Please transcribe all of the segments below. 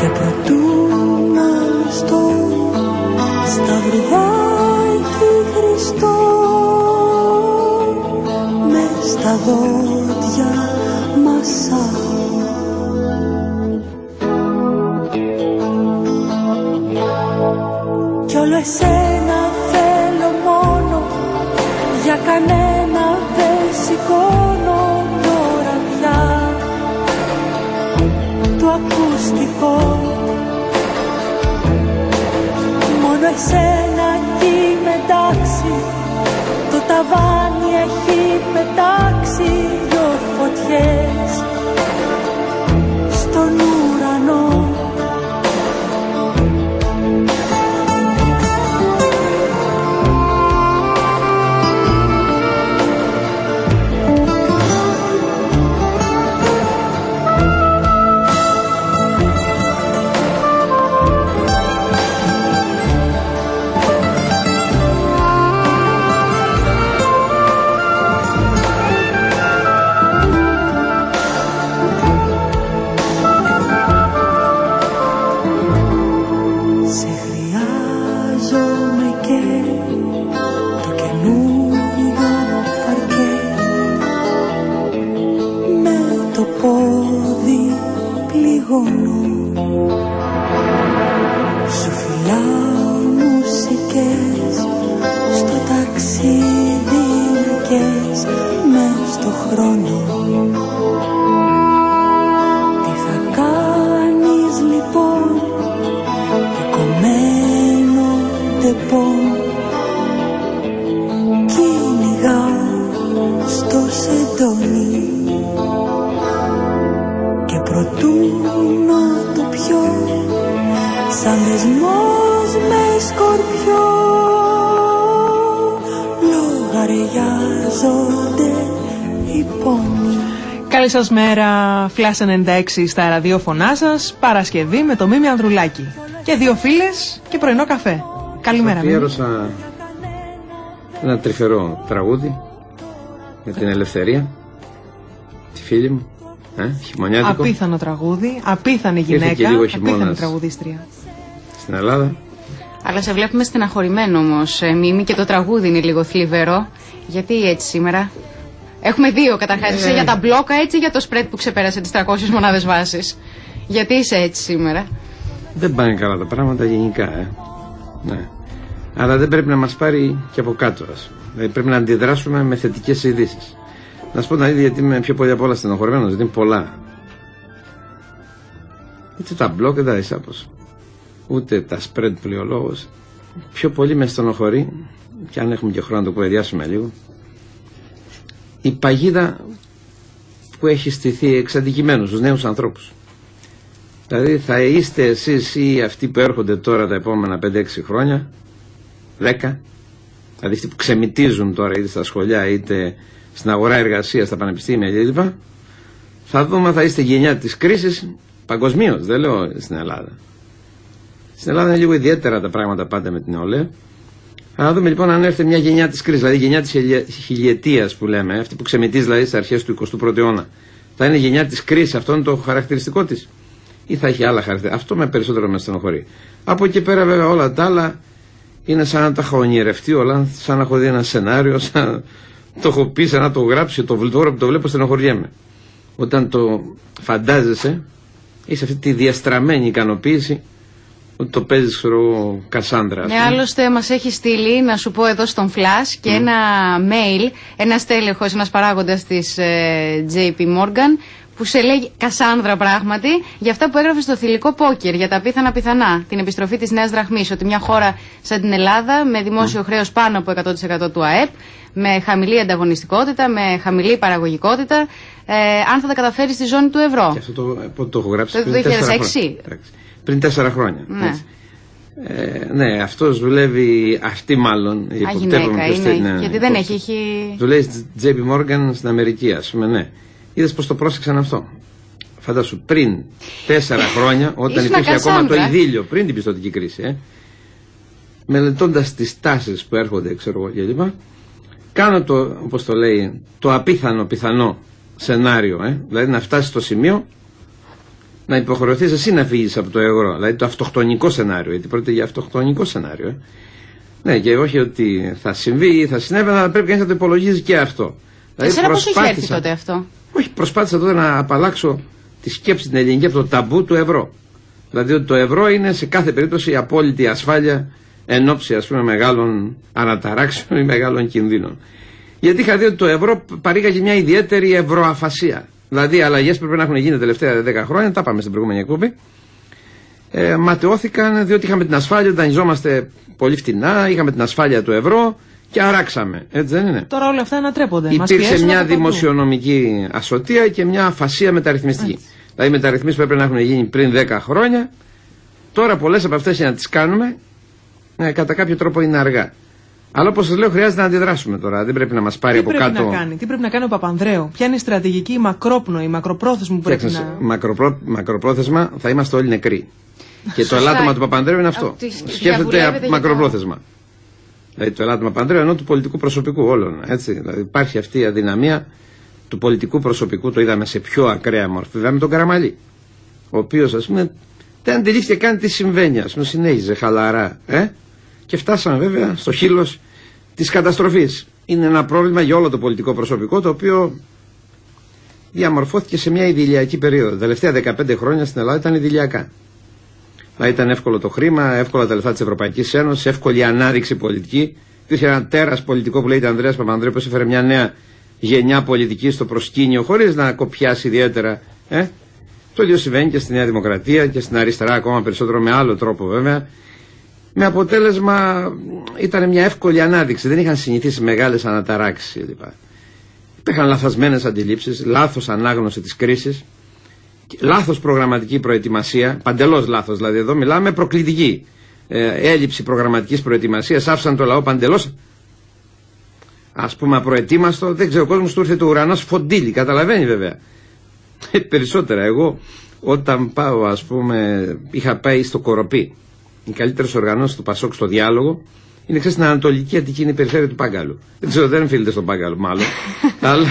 Και προτού να ληστώ σταυρουδάκι Χριστό, μες στα δόντια μασάω. Κι όλο εσένα θέλω μόνο, για κανένα δεν σηκώνω τώρα πια το ακουστικό. Μόνο εσένα κι είμαι εντάξει, το ταβάνι έχει πετάξει δυο φωτιές στον ουρανό. Σου φυλάω μουσικές, στο ταξίδι μερικές, μες στο χρόνο. Τι θα κάνεις λοιπόν, κομμένο τεπών, κυνηγάω στο σεντόνι. Και προτού να το πιω, σαν δεσμός με σκορπιό, λογαριάζονται οι πόνοι. Καλή σας μέρα, Flash 96 στα ραδιόφωνά σας, Παρασκευή με το Μίμη Ανδρουλάκη. Και δύο φίλες και πρωινό καφέ. Καλημέρα. Αφιέρωσα ένα τρυφερό τραγούδι με την Ελευθερία, τη φίλη μου. Χειμωνιάτικο. Απίθανο τραγούδι, απίθανη γυναίκα, απίθανη τραγουδίστρια στην Ελλάδα. Αλλά σε βλέπουμε στεναχωρημένο όμως, Μίμη, και το τραγούδι είναι λίγο θλιβερό. Γιατί έτσι σήμερα? Έχουμε δύο καταρχάς. Είσαι για τα μπλόκα, έτσι, για το σπρέτ που ξεπέρασε τις 300 μονάδες βάσης. Γιατί είσαι έτσι σήμερα? Δεν πάνε καλά τα πράγματα γενικά, Ναι. Αλλά δεν πρέπει να μας πάρει και από κάτω. Δηλαδή πρέπει να αντιδράσουμε με θετικές ειδήσεις. Να σου πω να δει, γιατί είμαι πιο πολύ απ' όλα στενοχωρημένος, γιατί είναι πολλά. Ούτε τα μπλοκ δεν τα εισάπως, ούτε τα spread που λέει ο λόγος. Πιο πολύ με στενοχωρεί, και αν έχουμε και χρόνο να το κουβεντιάσουμε λίγο, η παγίδα που έχει στηθεί εξ αντικειμένου στους νέους ανθρώπους. Δηλαδή θα είστε εσείς ή αυτοί που έρχονται τώρα τα επόμενα 5-6 χρόνια, 10, δηλαδή αυτοί που ξεμητίζουν τώρα είτε στα σχολιά είτε στην αγορά εργασίας, στα πανεπιστήμια κλπ. Θα δούμε, θα είστε γενιά της κρίσης παγκοσμίως, δεν λέω στην Ελλάδα. Στην Ελλάδα είναι λίγο ιδιαίτερα τα πράγματα πάντα με την νεολαία. Θα δούμε λοιπόν αν έρθει μια γενιά της κρίσης, δηλαδή γενιά της χιλιετίας που λέμε, αυτή που ξεμητίζει δηλαδή στις αρχές του 21ου αιώνα. Θα είναι γενιά της κρίσης, αυτό είναι το χαρακτηριστικό της, ή θα έχει άλλα χαρακτηριστικά? Αυτό με περισσότερο με στενοχωρεί. Από εκεί πέρα βέβαια όλα τα άλλα είναι σαν να τα έχω ονειρευτεί όλα, σαν να έχω δει ένα σενάριο, σαν το έχω πει, σαν να το γράψει, τώρα που το βλέπω στενοχωριέμαι. Όταν το φαντάζεσαι, είσαι αυτή τη διαστραμμένη ικανοποίηση ότι το παίζεις, ξέρω, Κασάνδρα. Ναι, άλλωστε μας έχει στείλει, να σου πω εδώ στον Flash, και ένα mail, ένας τέλεχος, ένας παράγοντας της JP Morgan, που σε λέει Κασάνδρα πράγματι, για αυτά που έγραφε στο θηλυκό πόκερ, για τα απίθανα πιθανά, την επιστροφή της νέας δραχμής, ότι μια χώρα σαν την Ελλάδα, με δημόσιο χρέος πάνω από 100% του ΑΕΠ, με χαμηλή ανταγωνιστικότητα, με χαμηλή παραγωγικότητα, αν θα τα καταφέρει στη ζώνη του ευρώ. Και αυτό το έχω γράψει το 2006. Πριν 4 χρόνια. Ναι. Ναι, αυτός δουλεύει, αυτή μάλλον. Γυναίκα είναι, ναι, γιατί δεν έχει. Δουλεύει JP Morgan στην Αμερική, ας πούμε, ναι. Είδες πως το πρόσεξαν αυτό? Φαντάσου, πριν 4 χρόνια, όταν υπήρχε ακόμα το ειδήλιο, πριν την πιστωτική κρίση, μελετώντας τις τάσεις που έρχονται, ξέρω εγώ κλπ. Κάνω το, όπως το λέει, το απίθανο πιθανό σενάριο, δηλαδή να φτάσει στο σημείο να υποχρεωθείς εσύ να φύγεις από το ευρώ. Δηλαδή το αυτοκτονικό σενάριο, γιατί πρόκειται για αυτοκτονικό σενάριο. Ναι, και όχι ότι θα συμβεί ή θα συνέβη, αλλά πρέπει κανείς να το υπολογίζει και αυτό. Δηλαδή πώς είχε έρθει τότε αυτό? Όχι, προσπάθησα τότε να απαλλάξω τη σκέψη την ελληνική από το ταμπού του ευρώ. Δηλαδή ότι το ευρώ είναι σε κάθε περίπτωση η απόλυτη ασφάλεια εν ώψη, ας πούμε, μεγάλων αναταράξεων ή μεγάλων κινδύνων. Γιατί είχα δει ότι το ευρώ παρήγαγε μια ιδιαίτερη ευρωαφασία. Δηλαδή, αλλαγές που πρέπει να έχουν γίνει τα τελευταία 10 χρόνια, τα πάμε στην προηγούμενη εκπομπή, ματαιώθηκαν διότι είχαμε την ασφάλεια ότι δανειζόμαστε πολύ φτηνά, είχαμε την ασφάλεια του ευρώ και αράξαμε. Έτσι δεν είναι? Τώρα όλα αυτά ανατρέπονται. Υπήρξε μια δημοσιονομική ασωτεία και μια αφασία μεταρρυθμιστική. Έτσι. Δηλαδή, οι μεταρρυθμίσεις που έπρεπε να έχουν γίνει πριν 10 χρόνια, τώρα πολλές από αυτές για να τις κάνουμε, κατά κάποιο τρόπο είναι αργά. Αλλά όπως σας λέω, χρειάζεται να αντιδράσουμε τώρα. Δεν πρέπει να μας πάρει από κάτω. Τι πρέπει να κάνει ο Παπανδρέου? Ποια είναι η στρατηγική μακρόπνοη, μακροπρόθεσμη που πρέπει να. Μακροπρόθεσμα θα είμαστε όλοι νεκροί. Και το ελάττωμα του Παπανδρέου είναι αυτό. Σκέφτεται μακροπρόθεσμα. Δηλαδή το ελάττωμα του Παπανδρέου ενώ του πολιτικού προσωπικού όλων. Έτσι. Δηλαδή υπάρχει αυτή η αδυναμία του πολιτικού προσωπικού. Το είδαμε σε πιο ακραία μορφή. Είδαμε τον Καραμαλή. Ο οποίος, ας πούμε, δεν αντιλήφθηκε καν τι συμβαίνει. Ας πούμε, συνέχιζε χαλαρά. Και φτάσαμε βέβαια στο χείλος της καταστροφής. Είναι ένα πρόβλημα για όλο το πολιτικό προσωπικό, το οποίο διαμορφώθηκε σε μια ιδηλιακή περίοδο. Τα τελευταία 15 χρόνια στην Ελλάδα ήταν ιδηλιακά. Δηλαδή ήταν εύκολο το χρήμα, εύκολα τα λεφτά της Ευρωπαϊκής Ένωσης, εύκολη ανάδειξη πολιτική. Υπήρχε ένα τέρας πολιτικό που λέγεται Ανδρέας Παπανδρέου, που έφερε μια νέα γενιά πολιτική στο προσκήνιο, χωρίς να κοπιάσει ιδιαίτερα. Το ίδιο συμβαίνει και στη Νέα Δημοκρατία και στην αριστερά, ακόμα περισσότερο με άλλο τρόπο βέβαια. Με αποτέλεσμα ήταν μια εύκολη ανάδειξη. Δεν είχαν συνηθίσει μεγάλες αναταράξεις κλπ. Υπήρχαν λαθασμένες αντιλήψεις, λάθος ανάγνωση της κρίσης, λάθος προγραμματική προετοιμασία, παντελώς λάθος. Δηλαδή εδώ μιλάμε προκλητική έλλειψη προγραμματικής προετοιμασίας. Άφησαν το λαό παντελώς, ας πούμε, απροετοίμαστο. Δεν ξέρω, ο κόσμος του ήρθε το ουρανός φοντίλι. Καταλαβαίνει βέβαια. Περισσότερα. Εγώ όταν πάω, ας πούμε, είχα πάει στο Κοροπή. Οι καλύτερες οργανώσεις του Πασόκ στο διάλογο είναι, ξέρεις, στην Ανατολική Αττική, είναι η περιφέρεια του Πάγκαλου. Δεν ξέρω, δεν οφείλεται στον Πάγκαλο μάλλον. Αλλά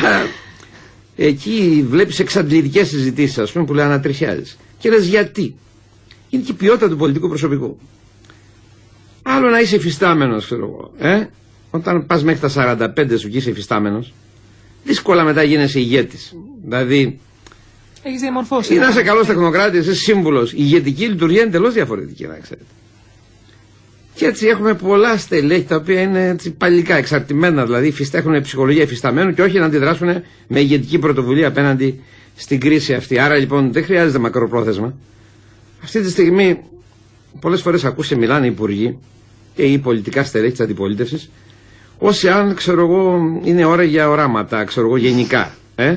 εκεί βλέπεις εξαντλητικές συζητήσεις, ας πούμε, που λέει ανατριχιάζεις. Και λες γιατί? Είναι και η ποιότητα του πολιτικού προσωπικού. Άλλο να είσαι υφιστάμενος, ξέρω εγώ. Όταν πας μέχρι τα 45 σου και είσαι υφιστάμενος, δύσκολα μετά γίνεσαι ηγέτης. Δηλαδή, έχεις διαμορφώσει. Ή να είσαι καλός τεχνοκράτης, είσαι σύμβουλος. Η ηγετική λειτουργία είναι εντελώς διαφορετική, να ξέρετε. Και έτσι έχουμε πολλά στελέχη τα οποία είναι έτσι παλικά, εξαρτημένα, δηλαδή έχουν ψυχολογία υφισταμένου και όχι να αντιδράσουν με ηγετική πρωτοβουλία απέναντι στην κρίση αυτή. Άρα λοιπόν δεν χρειάζεται μακροπρόθεσμα. Αυτή τη στιγμή πολλές φορές ακούσε μιλάνε οι υπουργοί και οι πολιτικά στελέχη της αντιπολίτευσης, όσοι αν, ξέρω εγώ, είναι ώρα για οράματα, ξέρω εγώ, γενικά.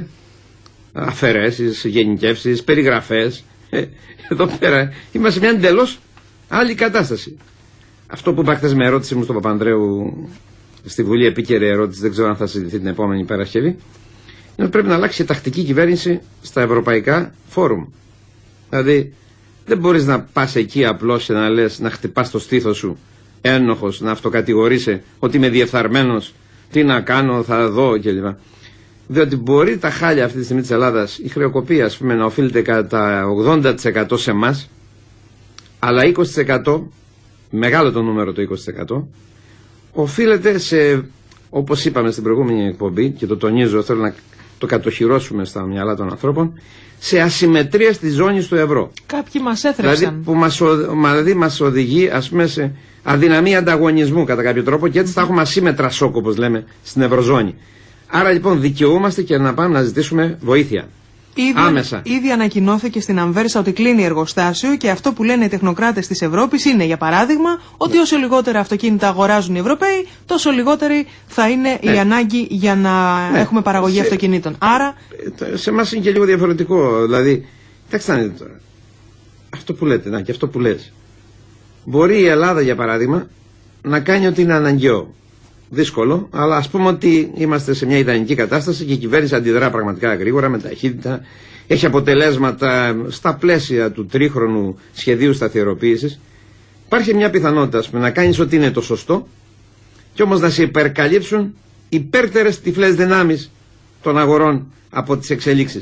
Αφαιρέσεις, γενικεύσεις, περιγραφές. Εδώ πέρα είμαστε σε μια εντελώς άλλη κατάσταση. Αυτό που είπα χθες με ερώτηση μου στον Παπανδρέου στη Βουλή, επίκαιρη ερώτηση, δεν ξέρω αν θα συζητηθεί την επόμενη Παρασκευή, είναι ότι πρέπει να αλλάξει η τακτική κυβέρνηση στα ευρωπαϊκά φόρουμ. Δηλαδή δεν μπορείς να πας εκεί απλώς και να λες, να χτυπάς το στήθος σου ένοχος, να αυτοκατηγορείσαι ότι είμαι διεφθαρμένος, τι να κάνω, θα δω κλπ. Διότι μπορεί τα χάλια αυτή τη στιγμή της Ελλάδας, η χρεοκοπία, ας πούμε, να οφείλεται κατά 80% σε εμάς, αλλά 20%, μεγάλο το νούμερο το 20%, οφείλεται σε, όπως είπαμε στην προηγούμενη εκπομπή, και το τονίζω, θέλω να το κατοχυρώσουμε στα μυαλά των ανθρώπων, σε ασυμμετρία στη ζώνη του ευρώ. Κάποιοι μας έθρεψαν. Δηλαδή που μας οδηγεί, ας πούμε, σε αδυναμία ανταγωνισμού κατά κάποιο τρόπο, και έτσι θα έχουμε ασύμμετρα σοκ, όπως λέμε, στην ευρωζώνη. Άρα λοιπόν δικαιούμαστε και να πάμε να ζητήσουμε βοήθεια. Άμεσα. Ήδη ανακοινώθηκε στην Αμβέρσα ότι κλείνει εργοστάσιο και αυτό που λένε οι τεχνοκράτες της Ευρώπης είναι, για παράδειγμα, ότι όσο λιγότερα αυτοκίνητα αγοράζουν οι Ευρωπαίοι, τόσο λιγότερη θα είναι η ανάγκη για να έχουμε παραγωγή αυτοκινήτων. Άρα. Σε εμάς είναι και λίγο διαφορετικό. Δηλαδή, κοιτάξτε να δείτε τώρα. Αυτό που λέτε, και αυτό που λες. Μπορεί η Ελλάδα, για παράδειγμα, να κάνει ότι είναι αναγκαίο. Δύσκολο, αλλά ας πούμε ότι είμαστε σε μια ιδανική κατάσταση και η κυβέρνηση αντιδρά πραγματικά γρήγορα, με ταχύτητα, έχει αποτελέσματα στα πλαίσια του τρίχρονου σχεδίου σταθεροποίησης. Υπάρχει μια πιθανότητα, ας πούμε, να κάνεις ότι είναι το σωστό και όμως να σε υπερκαλύψουν υπέρτερες τυφλές δυνάμεις των αγορών από τις εξελίξεις.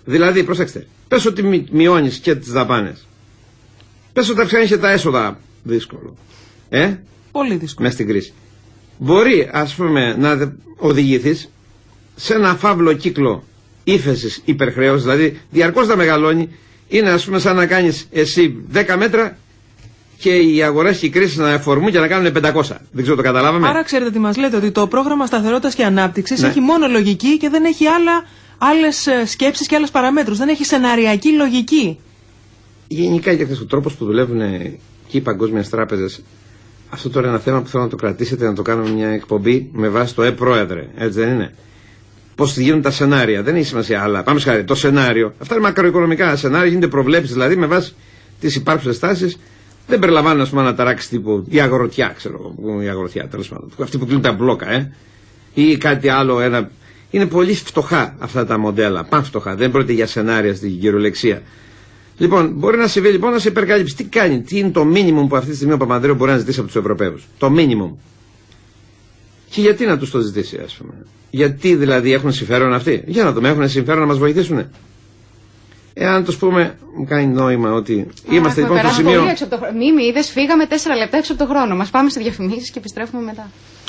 Δηλαδή, προσέξτε, πες ότι μειώνεις και τις δαπάνες. Πες ότι αυξάνεις και τα έσοδα. Δύσκολο. Πολύ δύσκολο. Μες στην κρίση. Μπορεί, ας πούμε, να οδηγηθείς σε ένα φαύλο κύκλο ύφεσης υπερχρέωσης, δηλαδή διαρκώς να μεγαλώνει. Είναι, ας πούμε, σαν να κάνεις εσύ 10 μέτρα και οι αγορές και οι κρίσεις να εφορμούν και να κάνουν 500. Δεν ξέρω, το καταλάβαμε. Άρα ξέρετε τι μας λέτε, ότι το πρόγραμμα σταθερότητας και ανάπτυξης Ναι. έχει μόνο λογική και δεν έχει άλλες σκέψεις και άλλες παραμέτρους. Δεν έχει σεναριακή λογική. Γενικά και ο τρόπος που δουλεύουν και οι παγκόσμιες τράπεζες, αυτό τώρα είναι ένα θέμα που θέλω να το κρατήσετε, να το κάνουμε μια εκπομπή με βάση το πρόεδρε. Έτσι δεν είναι? Πώς γίνουν τα σενάρια, δεν έχει σημασία, αλλά πάμε σχάρι. Το σενάριο, αυτά είναι μακροοικονομικά σενάρια, γίνεται προβλέψεις δηλαδή με βάση τις υπάρχουσες τάσεις. Δεν περιλαμβάνουν, ας πούμε, αναταράξεις τύπου η αγροτιά, ξέρω εγώ. Η αγροτιά, τέλος πάντων. Αυτοί που κλείνουν τα μπλόκα, ή κάτι άλλο. Είναι πολύ φτωχά αυτά τα μοντέλα. Πανφτωχά. Δεν πρόκειται για σενάρια στην κυριολεξία. Λοιπόν, μπορεί να συμβεί λοιπόν να σε υπερκαλύψει. Τι κάνει, τι είναι το μίνιμουμ που αυτή τη στιγμή ο Παπανδρέου μπορεί να ζητήσει από τους Ευρωπαίους? Το μίνιμουμ. Και γιατί να τους το ζητήσει, ας πούμε? Γιατί δηλαδή έχουν συμφέρον αυτοί? Για να δούμε, έχουν συμφέρον να μας βοηθήσουν? Εάν τους πούμε, μου κάνει νόημα ότι είμαστε λοιπόν στο σημείο. Μίμη, είδες, φύγαμε 4 λεπτά έξω από το χρόνο μας. Πάμε σε διαφημίσεις και επιστρέφουμε μετά.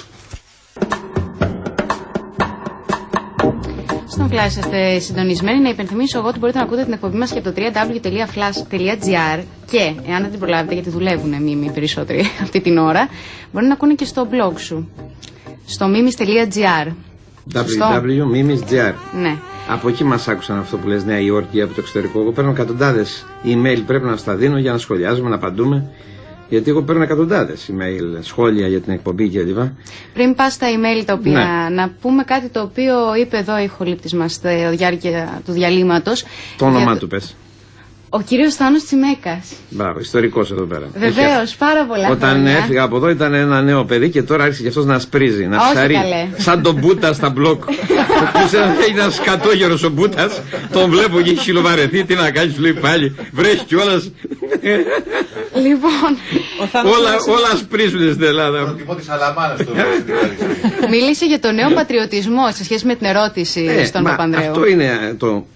Στον Flash είστε συντονισμένοι. Να υπενθυμίσω εγώ ότι μπορείτε να ακούτε την εκπομπή μας και από το www.flash.gr και, εάν δεν την προλάβετε, γιατί δουλεύουν Μίμη περισσότεροι αυτή την ώρα, μπορεί να ακούνε και στο blog σου. Στο mimis.gr. www.mimis.gr. Ναι. Από εκεί μας άκουσαν αυτό που λες, Νέα Υόρκη, από το εξωτερικό. Εγώ παίρνω εκατοντάδες email, πρέπει να στα δίνω για να σχολιάζουμε, να απαντούμε. Γιατί εγώ παίρνω εκατοντάδες email, σχόλια για την εκπομπή κλπ. Πριν πας στα email τα οποία, Ναι. να πούμε κάτι το οποίο είπε εδώ η χολύπτης μας στη διάρκεια του διαλύματος. Το όνομά του πες. Ο κύριος Θάνος Τσιμέκας. Μπράβο, ιστορικός εδώ πέρα. Βεβαίως, πάρα πολλά Όταν χρόνια. έφυγα από εδώ ήταν ένα νέο παιδί και τώρα άρχισε και αυτός να σπρίζει, να Όχι, ψαρεί. καλέ. Σαν τον Μπούτα στα μπλοκ. Ο οποίος έγινε ένας σκατόγερος ο Μπούτας. Τον βλέπω και έχει χιλοβαρεθεί. Τι να κάνει, σου λέει πάλι. Βρέχει κιόλας. Λοιπόν, Όλα σπρίζουν στην Ελλάδα. Το τύπο της Αλαμάνας το μίλησε για το νέο πατριωτισμό σε σχέση με την ερώτηση στον Παπανδρέου. Αυτό είναι το.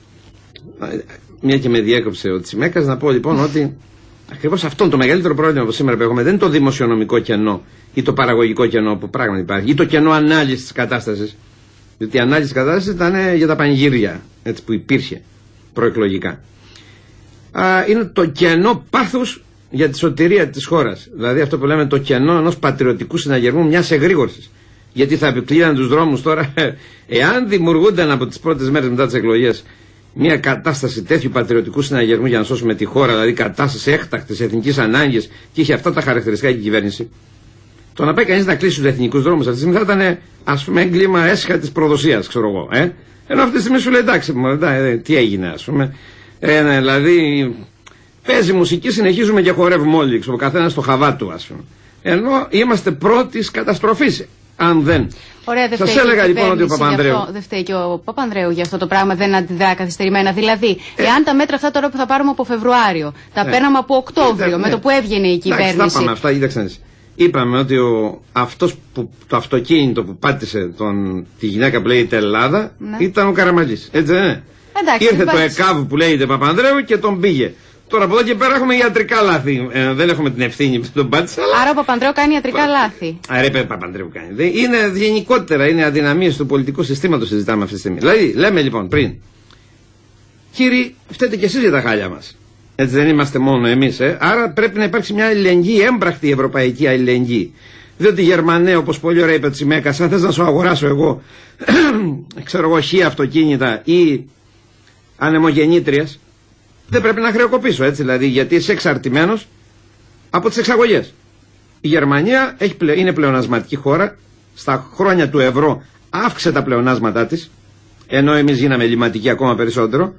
Μια και με διέκοψε ο Τσιμέκας, να πω λοιπόν ότι ακριβώς αυτό είναι το μεγαλύτερο πρόβλημα που σήμερα έχουμε. Δεν είναι το δημοσιονομικό κενό ή το παραγωγικό κενό που πράγματι υπάρχει, ή το κενό ανάλυσης της κατάστασης. Διότι η ανάλυση της κατάστασης ήταν για τα πανηγύρια, έτσι, που υπήρχε προεκλογικά. Είναι το κενό πάθους για τη σωτηρία της χώρας. Δηλαδή αυτό που λέμε το κενό ενός πατριωτικού συναγερμού, μιας εγρήγορσης. Γιατί θα επικλείναν τους δρόμους τώρα, εάν δημιουργούνταν από τις πρώτες μέρες μετά τις εκλογές μια κατάσταση τέτοιου πατριωτικού συναγερμού για να σώσουμε τη χώρα, δηλαδή κατάσταση έκτακτης εθνικής ανάγκης, και είχε αυτά τα χαρακτηριστικά η κυβέρνηση, το να πάει κανείς να κλείσει τους εθνικούς δρόμους αυτή τη στιγμή θα ήταν, ας πούμε, έγκλημα έσχα της προδοσίας, ξέρω εγώ. Ενώ αυτή τη στιγμή σου λέει εντάξει, τι έγινε, ας πούμε. Δηλαδή, παίζει μουσική, συνεχίζουμε και χορεύουμε όλοι, ο καθένας στο χαβά του, ας πούμε. Ενώ είμαστε πρώτης καταστροφής, αν δεν. Ωραία, Σας έλεγα λοιπόν ότι ο Παπανδρέου. Δεν φταίει και ο Παπανδρέου για αυτό το πράγμα, δεν αντιδρά καθυστερημένα. Δηλαδή, εάν τα μέτρα αυτά τώρα που θα πάρουμε από Φεβρουάριο, τα παίρναμε από Οκτώβριο, με το που έβγαινε η κυβέρνηση. Εντάξει, τα είπαμε αυτά, κοίταξε. Είπαμε ότι αυτός που το αυτοκίνητο που πάτησε τη γυναίκα που λέγεται Ελλάδα, ναι, ήταν ο Καραμαλής. Έτσι δεν είναι? Εντάξει, ήρθε το ΕΚΑΒ που λέγεται Παπανδρέου και τον πήγε. Τώρα από εδώ και πέρα έχουμε ιατρικά λάθη. Δεν έχουμε την ευθύνη που τον πάτησε. Άρα ο Παπανδρέου κάνει ιατρικά λάθη. Άρα είπε Παπανδρέου κάνει. Είναι γενικότερα, είναι αδυναμίες του πολιτικού συστήματος συζητάμε αυτή τη στιγμή. Δηλαδή, λέμε λοιπόν πριν, κύριοι, φταίτε κι εσείς για τα χάλια μας. Έτσι δεν είμαστε μόνο εμείς. Άρα πρέπει να υπάρξει μια αλληλεγγύη, έμπρακτη ευρωπαϊκή αλληλεγγύη. Διότι Γερμανέ, όπως πολύ ωραία είπε ο Τσιμέκας, αν θες να σου αγοράσω εγώ, ξέρω εγώ, χι αυτοκίνητα ή ανεμογεννήτριες, δεν πρέπει να χρεοκοπήσω, έτσι, δηλαδή, γιατί είσαι εξαρτημένος από τις εξαγωγές. Η Γερμανία είναι πλεονασματική χώρα, στα χρόνια του ευρώ αύξησε τα πλεονάσματά της, ενώ εμείς γίναμε ελληματικοί ακόμα περισσότερο.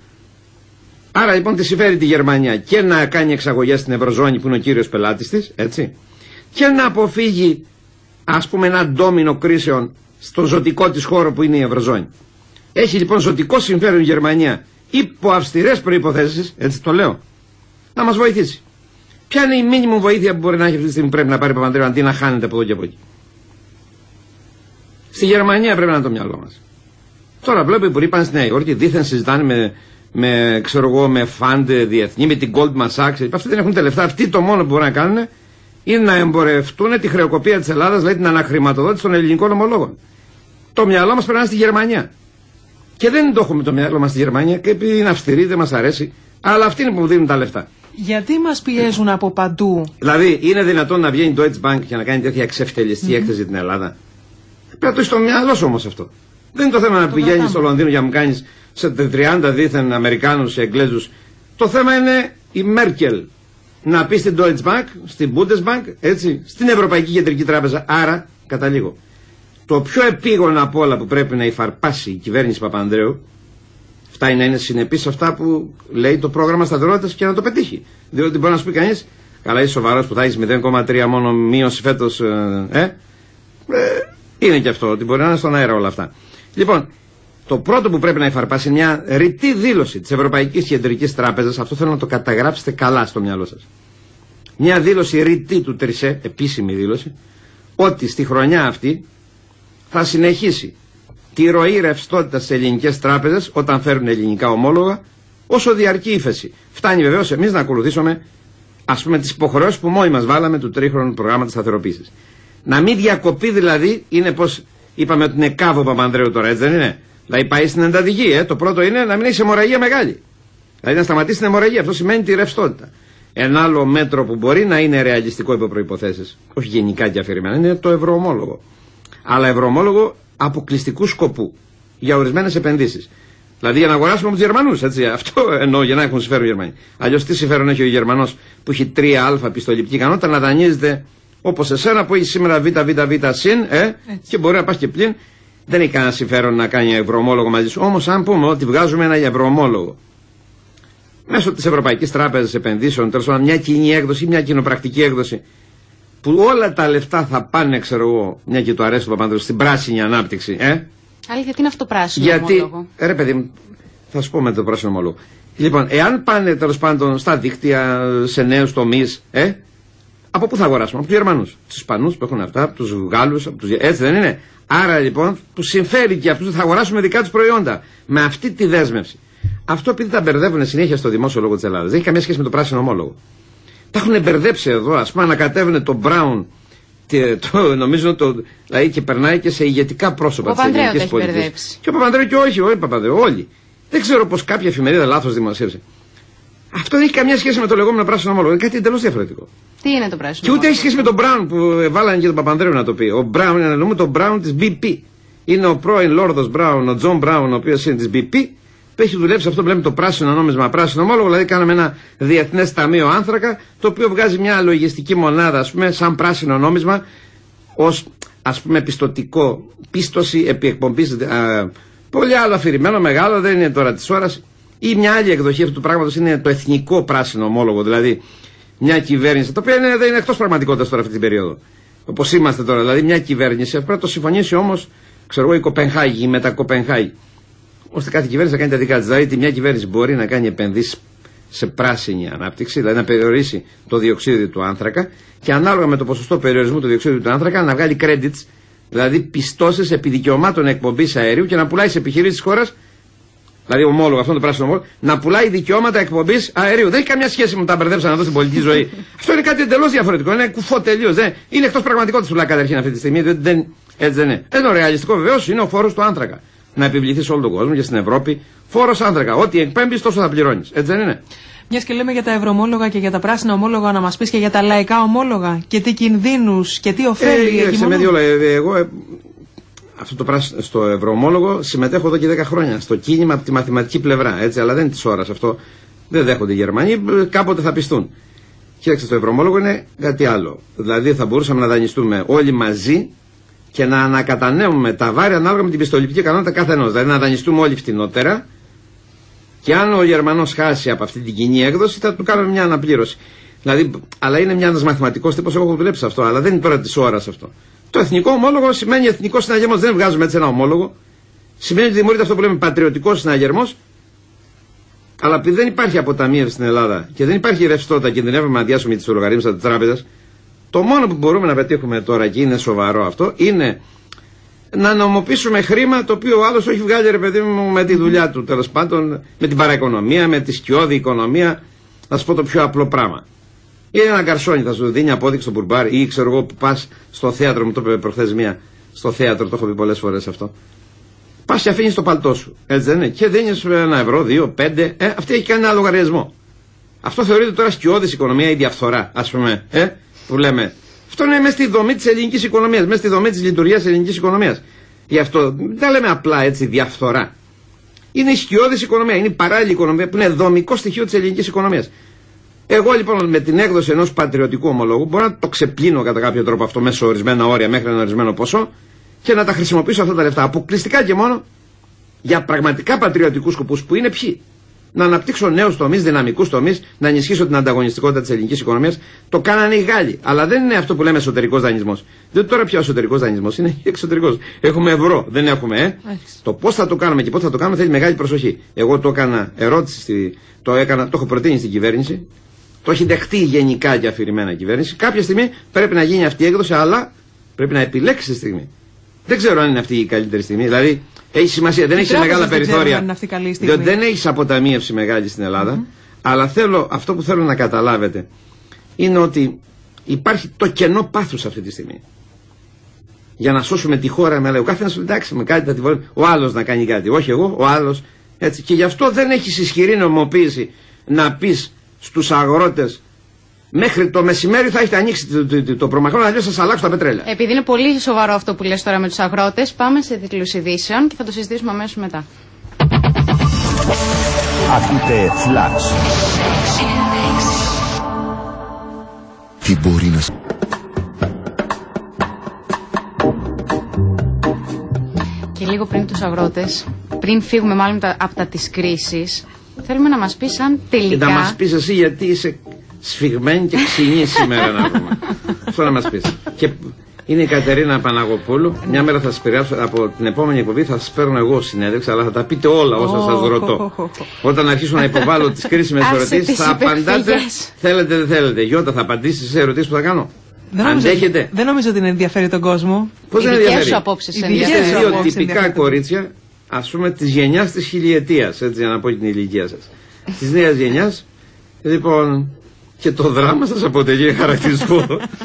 Άρα λοιπόν τη συμφέρει τη Γερμανία και να κάνει εξαγωγές στην Ευρωζώνη που είναι ο κύριος πελάτης της, έτσι, και να αποφύγει, ας πούμε, ένα ντόμινο κρίσεων στο ζωτικό της χώρο που είναι η Ευρωζώνη. Έχει λοιπόν ζωτικό συμφέρον η Γερμανία, υπό αυστηρές προϋποθέσεις, έτσι το λέω, να μας βοηθήσει. Ποια είναι η μίνιμουμ βοήθεια που μπορεί να έχει αυτή τη στιγμή, πρέπει να πάρει Παπανδρέου, αντί να χάνεται από εδώ και από εκεί? Στη Γερμανία πρέπει να είναι το μυαλό μας. Τώρα βλέπω οι υπουργοί πάνε στη Νέα Υόρκη, δίθεν συζητάνε με φαντ διεθνή, με την Goldman Sachs. Αυτοί δεν έχουν τα λεφτά. Αυτοί το μόνο που μπορούν να κάνουν είναι να εμπορευτούν τη χρεοκοπία της Ελλάδας, δηλαδή την αναχρηματοδότηση των ελληνικών ομολόγων. Το μυαλό μας πρέπει να είναι στη Γερμανία. Και δεν το έχουμε το μυαλό μας στη Γερμανία, και επειδή είναι αυστηρή, δεν μας αρέσει. Αλλά αυτοί είναι που δίνουν τα λεφτά. Γιατί μας πιέζουν από παντού? Δηλαδή, είναι δυνατόν να βγαίνει το Deutsche Bank και να κάνει τέτοια εξευτελιστή έκθεση για την Ελλάδα? Πρέπει να το έχει στο μυαλό σου όμως αυτό. Δεν είναι το θέμα να πηγαίνεις στο Λονδίνο για να μου κάνεις σε 30 δίθεν Αμερικάνους και Εγγλέζους. Το θέμα είναι η Μέρκελ να πει στην Deutsche Bank, στην Bundesbank, έτσι, στην Ευρωπαϊκή Κεντρική Τράπεζα. Άρα, καταλήγω, το πιο επίγον από όλα που πρέπει να υφαρπάσει η κυβέρνηση Παπανδρέου, φτάνει να είναι συνεπής σε αυτά που λέει το πρόγραμμα σταθερότητας και να το πετύχει. Διότι μπορεί να σου πει κανείς, καλά, είσαι σοβαρός που θα έχεις 0,3 μόνο μείωση φέτος, είναι και αυτό, ότι μπορεί να είναι στον αέρα όλα αυτά. Λοιπόν, το πρώτο που πρέπει να υφαρπάσει είναι μια ρητή δήλωση της Ευρωπαϊκής Κεντρικής Τράπεζας, αυτό θέλω να το καταγράψετε καλά στο μυαλό σας. Μια δήλωση ρητή του Τρισέ, επίσημη δήλωση, ότι στη χρονιά αυτή θα συνεχίσει τη ροή ρευστότητας στις ελληνικές τράπεζες όταν φέρουν ελληνικά ομόλογα, όσο διαρκεί ύφεση. Φτάνει βεβαίως εμείς να ακολουθήσουμε, ας πούμε, τις υποχρεώσεις που μόνοι μας βάλαμε του τρίχρονου προγράμματος σταθεροποίησης. Να μην διακοπεί δηλαδή, είναι πως είπαμε ότι είναι κάβο Παπανδρέου τώρα, έτσι δεν είναι? Δηλαδή πάει στην εντατική, το πρώτο είναι να μην έχει αιμορραγία μεγάλη. Δηλαδή να σταματήσει την αιμορραγία, αυτό σημαίνει τη ρευστότητα. Ένα άλλο μέτρο που μπορεί να είναι ρεαλιστικό υπό προϋποθέσεις, όχι γενικά και αφηρημένα, είναι το ευρωομόλογο. Αλλά ευρωομόλογο αποκλειστικού σκοπού για ορισμένες επενδύσεις. Δηλαδή για να αγοράσουμε από τους Γερμανούς, έτσι. Αυτό εννοώ, για να έχουν συμφέρον οι Γερμανοί. Αλλιώς τι συμφέρον έχει ο Γερμανός που έχει 3α πιστοληπτική ικανότητα να δανείζεται όπως εσένα που έχει σήμερα β συν, και μπορεί να πας και πλην. Δεν έχει κανένα συμφέρον να κάνει ευρωομόλογο μαζί σου. Όμως, αν πούμε ότι βγάζουμε ένα ευρωομόλογο μέσω της Ευρωπαϊκής Τράπεζας Επενδύσεων, τέλος πάντων μια κοινή έκδοση ή μια κοινοπρακτική έκδοση, που όλα τα λεφτά θα πάνε, ξέρω εγώ, μια και το αρέσει του Παπανδρέου, στην πράσινη ανάπτυξη. Αλλά γιατί είναι αυτό πράσινο ομόλογο? Ρε παιδί μου, θα σου πω με το πράσινο ομόλογο. Λοιπόν, εάν πάνε τέλος πάντων στα δίκτυα, σε νέους τομείς, από πού θα αγοράσουμε? Από τους Γερμανούς. Τους Ισπανούς που έχουν αυτά, από τους Γάλλους, έτσι δεν είναι? Άρα λοιπόν, τους συμφέρει και αυτούς θα αγοράσουμε δικά τους προϊόντα. Με αυτή τη δέσμευση. Αυτό επειδή τα μπερδεύουν συνέχεια στο δημόσιο λόγο της Ελλάδας. Δεν έχει καμία σχέση με το πράσινο ομόλογο. Τα έχουν μπερδέψει εδώ, ας πούμε, ανακατεύουν τον Brown. Νομίζω δηλαδή και περνάει και σε ηγετικά πρόσωπα της ελληνικής πολιτικής. Και ο Παπανδρέου και όχι Παπανδρέου, όλοι. Δεν ξέρω πως κάποια εφημερίδα λάθος δημοσίευσε. Αυτό δεν έχει καμία σχέση με το λεγόμενο πράσινο ομόλογο. Είναι κάτι εντελώς διαφορετικό. Τι είναι το πράσινο? Και ούτε έχει σχέση με τον Brown που βάλανε και τον Παπανδρέου να το πει. Ο Brown είναι, εννοούμε τον Brown της BP. Είναι ο πρώην Λόρδος Brown, ο Τζον Brown, ο οποίος είναι της BP, που έχει δουλέψει αυτό που λέμε το πράσινο νόμισμα, πράσινο ομόλογο. Δηλαδή, κάναμε ένα διεθνές ταμείο άνθρακα, το οποίο βγάζει μια λογιστική μονάδα, ας πούμε, σαν πράσινο νόμισμα, ως ας πούμε πιστωτικό, πίστοση επί εκπομπής. Πολύ άλλο αφηρημένο, μεγάλο, δεν είναι τώρα της ώρας. Ή μια άλλη εκδοχή αυτού του πράγματος είναι το εθνικό πράσινο ομόλογο, δηλαδή μια κυβέρνηση, το οποίο δεν είναι εκτός πραγματικότητας τώρα αυτή την περίοδο. Όπως είμαστε τώρα, δηλαδή μια κυβέρνηση, πρέπει να το συμφωνήσει όμως, ξέρω εγώ, η Κοπενχάγη, η Μετακοπενχάγη, ώστε κάθε κυβέρνηση να κάνει τα δικά της. Δηλαδή, μια κυβέρνηση μπορεί να κάνει επενδύσεις σε πράσινη ανάπτυξη, δηλαδή να περιορίσει το διοξείδιο του άνθρακα και ανάλογα με το ποσοστό περιορισμού του διοξείδιου του άνθρακα να βγάλει credits, δηλαδή πιστώσεις επί δικαιωμάτων εκπομπής αερίου και να πουλάει σε επιχειρήσεις της χώρας. Δηλαδή, ομόλογο, αυτό το πράσινο ομόλογο, να πουλάει δικαιώματα εκπομπής αερίου. Δεν έχει καμιά σχέση με τα μπερδέψαν εδώ στην πολιτική ζωή. Αυτό είναι κάτι εντελώς διαφορετικό. Είναι κουφό τελείως. Είναι εκτός πραγματικότητας που καταρχήν αυτή τη στιγμή. Έτσι δεν είναι. Ενώ ρεαλιστικό βεβαίως είναι ο φόρος του άνθρακα. Να επιβληθεί σε όλο τον κόσμο και στην Ευρώπη φόρος άνθρακα. Ό,τι εκπέμπεις τόσο θα πληρώνεις. Έτσι δεν είναι? Μιας και λέμε για τα ευρωομόλογα και για τα πράσινα ομόλογα, να μας πεις και για τα λαϊκά ομόλογα και τι κινδύνους και τι ωφέλη έχει? Εγώ αυτό το πράσινο στο ευρωομόλογο συμμετέχω εδώ και 10 χρόνια στο κίνημα από τη μαθηματική πλευρά. Έτσι, αλλά δεν είναι της ώρας αυτό. Δεν δέχονται οι Γερμανοί, κάποτε θα πιστούν. Κοίταξε, το ευρωομόλογο είναι κάτι άλλο. Δηλαδή θα μπορούσαμε να δανειστούμε όλοι μαζί και να ανακατανέμουμε τα βάρη ανάλογα με την πιστοληπτική ικανότητα καθενός. Δηλαδή να δανειστούμε όλοι φτηνότερα και αν ο Γερμανός χάσει από αυτή την κοινή έκδοση θα του κάνουμε μια αναπλήρωση. Δηλαδή, αλλά είναι ένας μαθηματικός τύπος, εγώ έχω δουλέψει αυτό, αλλά δεν είναι τώρα της ώρας αυτό. Το εθνικό ομόλογο σημαίνει εθνικό συναγερμός. Δεν βγάζουμε έτσι ένα ομόλογο. Σημαίνει ότι δημιουργείται αυτό που λέμε πατριωτικός συναγερμός. Αλλά επειδή δεν υπάρχει αποταμίευση στην Ελλάδα και δεν υπάρχει ρευστότητα και κινδυνεύουμε να αδειάσουμε τις λογαριασμούς της τράπεζας, το μόνο που μπορούμε να πετύχουμε τώρα και είναι σοβαρό αυτό είναι να νομοποιήσουμε χρήμα το οποίο ο άλλος έχει βγάλει, ρε παιδί μου, με τη δουλειά του, τέλος πάντων, με την παραοικονομία, με τη σκιώδη οικονομία. Να σου πω το πιο απλό πράγμα. Είναι ένα γκαρσόνι, θα σου δίνει απόδειξη στο μπουρμπάρ, ή ξέρω εγώ που πας στο θέατρο, μου το είπε προχθές μία, στο θέατρο, το έχω πει πολλές φορές αυτό. Πας και αφήνεις το παλτό σου, έτσι δεν είναι, και δίνεις 1 ευρώ, 2, 5, αυτή έχει κάνει ένα λογαριασμό. Αυτό θεωρείται τώρα σκιώδης οικονομία ή διαφθορά, ας πούμε, που λέμε. Αυτό είναι μέσα στη δομή της ελληνικής οικονομίας, μέσα στη δομή της λειτουργίας της ελληνικής οικονομίας. Γι' αυτό δεν λέμε απλά έτσι διαφθορά. Είναι η σκιώδης οικονομία, είναι η παράλληλη οικονομία που είναι δομικό στοιχείο της ελληνικής οικονομίας. Εγώ λοιπόν με την έκδοση ενός πατριωτικού ομολόγου μπορώ να το ξεπλύνω κατά κάποιο τρόπο αυτό μέσα σε ορισμένα όρια μέχρι ένα ορισμένο ποσό και να τα χρησιμοποιήσω αυτά τα λεφτά αποκλειστικά και μόνο για πραγματικά πατριωτικούς σκοπούς που είναι ποιοι. Να αναπτύξω νέους τομείς, δυναμικούς τομείς, να ενισχύσω την ανταγωνιστικότητα της ελληνικής οικονομίας. Το κάνανε οι Γάλλοι. Αλλά δεν είναι αυτό που λέμε εσωτερικός δανεισμός. Διότι τώρα πια ο εσωτερικός δανεισμός είναι εξωτερικός. Έχουμε ευρώ, δεν έχουμε, Το πώς θα το κάνουμε και πότε θα το κάνουμε θέλει μεγάλη προσοχή. Εγώ το έκανα ερώτηση, το έχω προτείνει στην κυβέρνηση. Το έχει δεχτεί γενικά και αφηρημένα η κυβέρνηση. Κάποια στιγμή πρέπει να γίνει αυτή η έκδοση, αλλά πρέπει να επιλέξει τη στιγμή. Δεν ξέρω αν είναι αυτή η καλύτερη στιγμή. Δηλαδή έχει σημασία, δεν έχει μεγάλα περιθώρια. Διότι δεν έχει αποταμίευση μεγάλη στην Ελλάδα. Αλλά αυτό που θέλω να καταλάβετε είναι ότι υπάρχει το κενό πάθους αυτή τη στιγμή. Για να σώσουμε τη χώρα, με λέει ο καθένας σου εντάξει, με κάτι θα τη βοηθήσει. Ο άλλος να κάνει κάτι. Όχι εγώ, ο άλλος. Έτσι. Και γι' αυτό δεν έχει ισχυρή νομοποίηση να πει στους αγρότες μέχρι το μεσημέρι θα έχετε ανοίξει το προμαχρόν, αλλιώς θα σας αλλάξω τα πετρέλαια. Επειδή είναι πολύ σοβαρό αυτό που λες τώρα με τους αγρότες, πάμε σε τίτλους ειδήσεων και θα το συζητήσουμε αμέσως μετά. Ακούτε Flash. Τι μπορεί να... Και λίγο πριν τους αγρότες, πριν φύγουμε μάλλον από τα της κρίσης, θέλουμε να μας πεις αν τελικά... Και να μας πεις εσύ γιατί είσαι σφιγμένη και ξυνή σήμερα να πούμε. Αυτό να μας πεις. Και είναι η Κατερίνα Παναγοπούλου. Μια μέρα θα σας περάσω από την επόμενη εκπομπή, θα σας παίρνω εγώ συνέντευξη, αλλά θα τα πείτε όλα όσα σας ρωτώ. Όταν αρχίσω να υποβάλω τις κρίσιμες ερωτήσεις, θα απαντάτε θέλετε δεν θέλετε. Γιώτα, θα απαντήσεις σε ερωτήσεις που θα κάνω. Δεν νομίζω ότι ενδιαφέρει τον κόσμο. Πώς δεν ενδιαφέρει? Είστε δύο τυπικά κορίτσια, ας πούμε, της γενιάς της χιλιετίας, έτσι για να πω την ηλικία σας. Της νέας γενιάς, λοιπόν, και το δράμα σας αποτελεί χαρακτηριστικό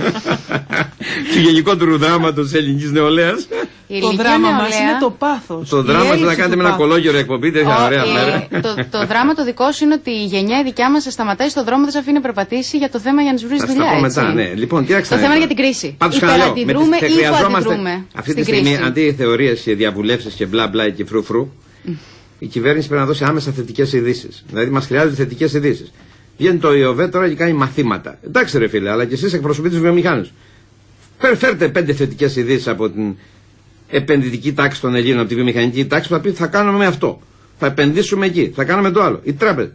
του γενικότερου δράματος της ελληνικής νεολαίας. Το δράμα μας είναι το πάθος. Το δράμα σας να κάνετε με ένα κολόγερο εκπομπή, τέτοια ωραία μέρα. Το δράμα το δικό σου είναι ότι η γενιά η δικιά μας σταματάει στον δρόμο, δεν σε αφήνει να περπατήσει για το θέμα για να σου βρει δουλειά. Θα πω μετά, ναι. Λοιπόν, το θέμα είναι για την κρίση. Υπεραντιδρούμε ή υποαντιδρούμε. Αυτή τη στιγμή, αντί θεωρίες και διαβουλεύσεις και μπλα μπλα και φρου, η κυβέρνηση πρέπει να δώσει άμεσα θετικές ειδήσεις. Δηλαδή, μας χρειάζονται θετικές ειδήσεις. Βγαίνει το ΙΟΒ τώρα και κάνει μαθήματα. Εντάξει, ρε φίλε, αλλά και εσείς εκπροσωπείτε τους βιομηχάνους. Φέρτε 5 θετικές ειδήσεις από την επενδυτική τάξη των Ελλήνων, από τη βιομηχανική τάξη, που θα πει θα κάνουμε αυτό. Θα επενδύσουμε εκεί. Θα κάνουμε το άλλο. Οι τράπεζες.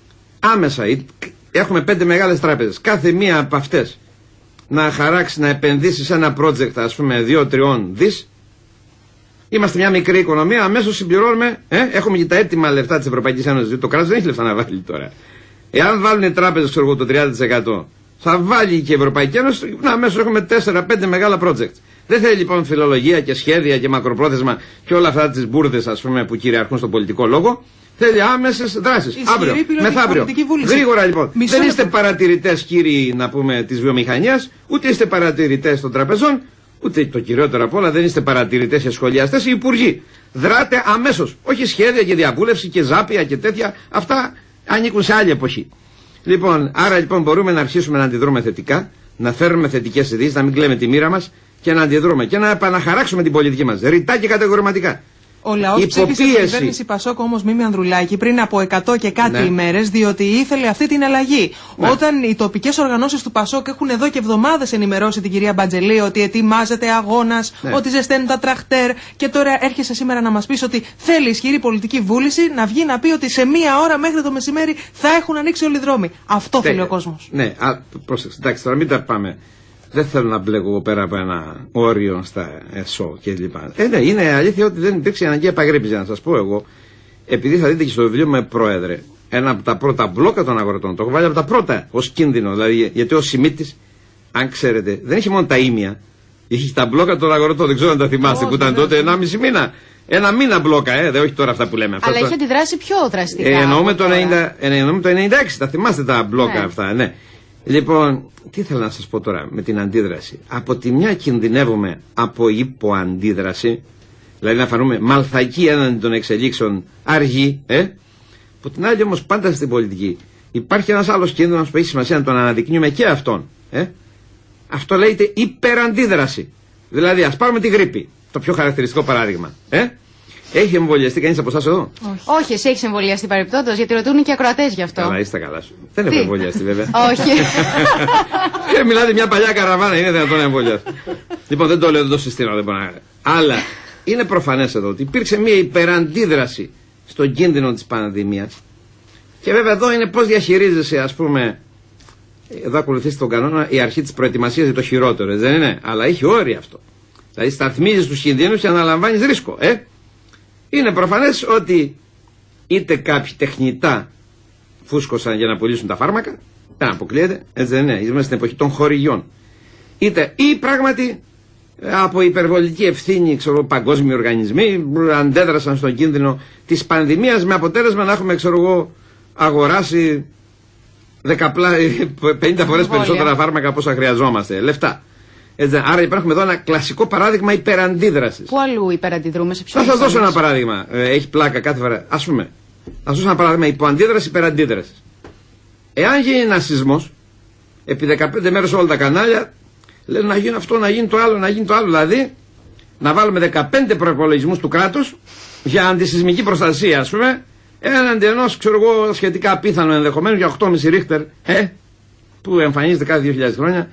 Άμεσα. Έχουμε 5 μεγάλες τράπεζες. Κάθε μία από αυτές να χαράξει, να επενδύσει σε ένα project, ας πούμε, 2-3 δις. Είμαστε μια μικρή οικονομία. Αμέσως συμπληρώνουμε. Έχουμε και τα έτοιμα λεφτά της Ευρωπαϊκής Ένωσης. Το κράτος δεν έχει λεφτά να βάλει τώρα. Εάν βάλουν οι τράπεζες, ξέρω εγώ, το 30%, θα βάλει και η Ευρωπαϊκή Ένωση, να αμέσως έχουμε 4-5 μεγάλα project. Δεν θέλει λοιπόν φιλολογία και σχέδια και μακροπρόθεσμα και όλα αυτά τις μπουρδες, ας πούμε, που κυριαρχούν στον πολιτικό λόγο. Θέλει άμεσες δράσεις. Αύριο, μεθαύριο. Γρήγορα λοιπόν. Δεν είστε παρατηρητές, κύριοι, να πούμε, της βιομηχανίας, ούτε είστε παρατηρητές των τραπεζών, ούτε το κυριότερο απ' όλα δεν είστε παρατηρητές και σχολιαστές, οι υπουργοί. Δράτε αμέσως. Όχι σχέδια και διαβούλευση και ζάπια και τέτοια. Αυτά ανήκουν σε άλλη εποχή. Λοιπόν, άρα λοιπόν μπορούμε να αρχίσουμε να αντιδρούμε θετικά, να φέρουμε θετικές ειδήσεις, να μην κλαίμε τη μοίρα μας και να αντιδρούμε και να επαναχαράξουμε την πολιτική μας. Ρητά και κατηγορηματικά. Ο λαός ψήφισε την κυβέρνηση Πασόκ όμως Μίμη Ανδρουλάκη πριν από 100 και κάτι ημέρες, διότι ήθελε αυτή την αλλαγή. Ναι. Όταν οι τοπικές οργανώσεις του Πασόκ έχουν εδώ και εβδομάδες ενημερώσει την κυρία Μπατζελή ότι ετοιμάζεται αγώνας, ότι ζεσταίνουν τα τραχτέρ, και τώρα έρχεσαι σήμερα να μας πεις ότι θέλει ισχυρή πολιτική βούληση να βγει να πει ότι σε μία ώρα μέχρι το μεσημέρι θα έχουν ανοίξει όλοι οι δρόμοι. Αυτό θέλει ο κόσμος. Ναι, πρόσεξε, εντάξει, τώρα μην τα πάμε. Δεν θέλω να μπλέκω εγώ πέρα από ένα όριο στα ΕΣΟ κλπ. Ναι, είναι αλήθεια ότι δεν υπήρξε αναγκαία επαγρύπνηση. Να σας πω εγώ, επειδή θα δείτε και στο βιβλίο με πρόεδρε, ένα από τα πρώτα μπλόκα των αγροτών, το έχω βάλει από τα πρώτα ως κίνδυνο. Δηλαδή, γιατί ο Σιμίτης, αν ξέρετε, δεν έχει μόνο τα ήμια. Είχε τα μπλόκα των αγροτών, δεν ξέρω αν τα θυμάστε, που ήταν τότε 1,5 μήνα. Ένα μήνα μπλόκα, δεν όχι τώρα αυτά που λέμε. Αλλά είχε αντιδράσει πιο δραστικά. Εννοούμε το 96, τα θυμάστε τα μπλόκα αυτά, ναι. Λοιπόν, τι ήθελα να σας πω τώρα με την αντίδραση. Από τη μια κινδυνεύουμε από υποαντίδραση, δηλαδή να φανούμε μαλθακοί έναντι των εξελίξεων αργοί, από την άλλη όμως πάντα στην πολιτική υπάρχει ένας άλλος κίνδυνος που έχει σημασία να τον αναδεικνύουμε και αυτόν. Αυτό λέγεται υπεραντίδραση. Δηλαδή, ας πάρουμε τη γρίπη, το πιο χαρακτηριστικό παράδειγμα. Έχει εμβολιαστεί κανείς από εσάς εδώ? Όχι, εσύ έχεις εμβολιαστεί παρεπτόντως, γιατί ρωτούν και ακροατές γι' αυτό. Καλά, είστε καλά σου. Δεν έχω εμβολιαστεί βέβαια. Όχι. Μιλάτε μια παλιά καραβάνα, είναι δυνατόν να εμβολιαστεί? Λοιπόν, δεν το λέω, δεν το συστήνω, δεν μπορώ να... Αλλά είναι προφανές εδώ ότι υπήρξε μια υπεραντίδραση στον κίνδυνο της πανδημίας. Και βέβαια εδώ είναι πώς διαχειρίζεσαι, ας πούμε. Εδώ ακολουθήσει τον κανόνα η αρχή της προετοιμασίας για το χειρότερο, δεν είναι? Αλλά έχει όρια αυτό. Δηλαδή σταθμίζεις τους κινδύνους και αναλαμβάνεις ρίσκο. Είναι προφανές ότι είτε κάποιοι τεχνητά φούσκωσαν για να πουλήσουν τα φάρμακα, δεν αποκλείεται, έτσι δεν είναι? Είμαστε στην εποχή των χορηγιών. Είτε ή πράγματι από υπερβολική ευθύνη, ξέρω, παγκόσμιοι οργανισμοί αντέδρασαν στον κίνδυνο της πανδημίας με αποτέλεσμα να έχουμε, ξέρω εγώ, αγοράσει 50 φορές περισσότερα φάρμακα από όσα χρειαζόμαστε. Λεφτά. Έτσι, άρα υπάρχουμε εδώ ένα κλασικό παράδειγμα υπεραντίδρασης. Πού αλλού υπεραντιδρούμε, σε ποιο? Θα σας δώσω ένα παράδειγμα. Έχει πλάκα κάθε φορά. Ας πούμε, θα σας δώσω ένα παράδειγμα υποαντίδραση υπεραντίδρασης. Εάν γίνει ένας σεισμός, επί 15 μέρες όλα τα κανάλια λένε να γίνει αυτό, να γίνει το άλλο, να γίνει το άλλο. Δηλαδή, να βάλουμε 15 προϋπολογισμούς του κράτους για αντισεισμική προστασία, ας πούμε, έναντι ενός, ξέρω εγώ, σχετικά απίθανο ενδεχομένως για 8,5 ρίχτερ, που εμφανίζεται κάθε 2.000 χρόνια.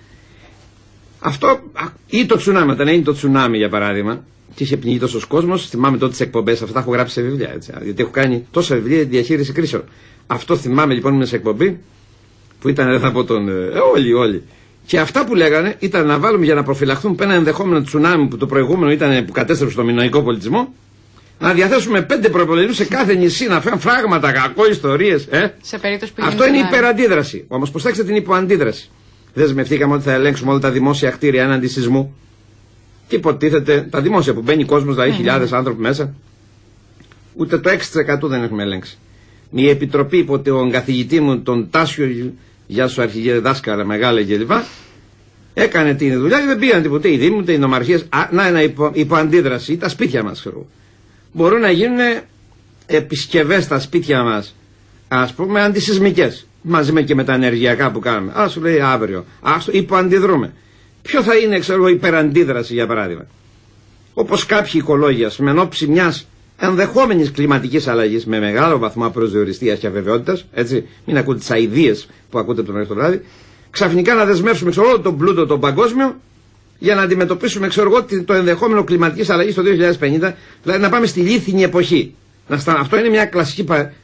Αυτό, ή το τσουνάμι, όταν έγινε το τσουνάμι για παράδειγμα, και είχε πνιγεί τόσος κόσμος, θυμάμαι τότε τις εκπομπές, αυτά έχω γράψει σε βιβλία, έτσι, γιατί έχω κάνει τόσα βιβλία για διαχείριση κρίσεων. Αυτό θυμάμαι λοιπόν με σε εκπομπή, που ήταν, δεν θα πω τον. Όλοι. Και αυτά που λέγανε ήταν να βάλουμε για να προφυλαχθούμε από ένα ενδεχόμενο τσουνάμι που το προηγούμενο ήταν που κατέστρεψε το μινωικό πολιτισμό, να διαθέσουμε 5 προπολογισμούς σε κάθε νησί, να φέρουν φράγματα, κακό, ιστορίες. Σε περίπτωση που αυτό είναι η υπεραντίδραση. Όμως προσέξτε την υποαντίδραση. Δεσμευτήκαμε ότι θα ελέγξουμε όλα τα δημόσια κτίρια έναντι σεισμού. Και υποτίθεται τα δημόσια που μπαίνει κόσμος, δηλαδή χιλιάδες άνθρωποι μέσα, ούτε το 6% δεν έχουμε ελέγξει. Η επιτροπή υπό τον καθηγητή μου, τον Τάσιο, γεια σου αρχηγέ δάσκαλα, μεγάλε κλπ. Έκανε την δουλειά και δεν πήγαν τίποτε οι δήμοι, ούτε οι νομαρχίες. Ένα υποαντίδραση, τα σπίτια μας, ξέρω. Μπορούν να γίνουν επισκευές στα σπίτια μας, ας πούμε, αντισυσμικές. Μαζί και με τα ενεργειακά που κάνουμε. Α, σου λέει αύριο. Υποαντιδρούμε. Ποιο θα είναι, ξέρω, υπεραντίδραση για παράδειγμα? Όπως κάποιοι οικολόγοι, ας πούμε, εν ώψη μιας ενδεχόμενης κλιματικής αλλαγής με μεγάλο βαθμό απροσδιοριστίας και αβεβαιότητας, έτσι, μην ακούτε τις αηδίες που ακούτε από το μέχρι το βράδυ, ξαφνικά να δεσμεύσουμε, ξέρω, όλο τον πλούτο τον παγκόσμιο για να αντιμετωπίσουμε, ξέρω εγώ, το ενδεχόμενο κλιματικής αλλαγής το 2050, δηλαδή να πάμε στη λίθινη εποχή. Αυτό είναι μια κλασική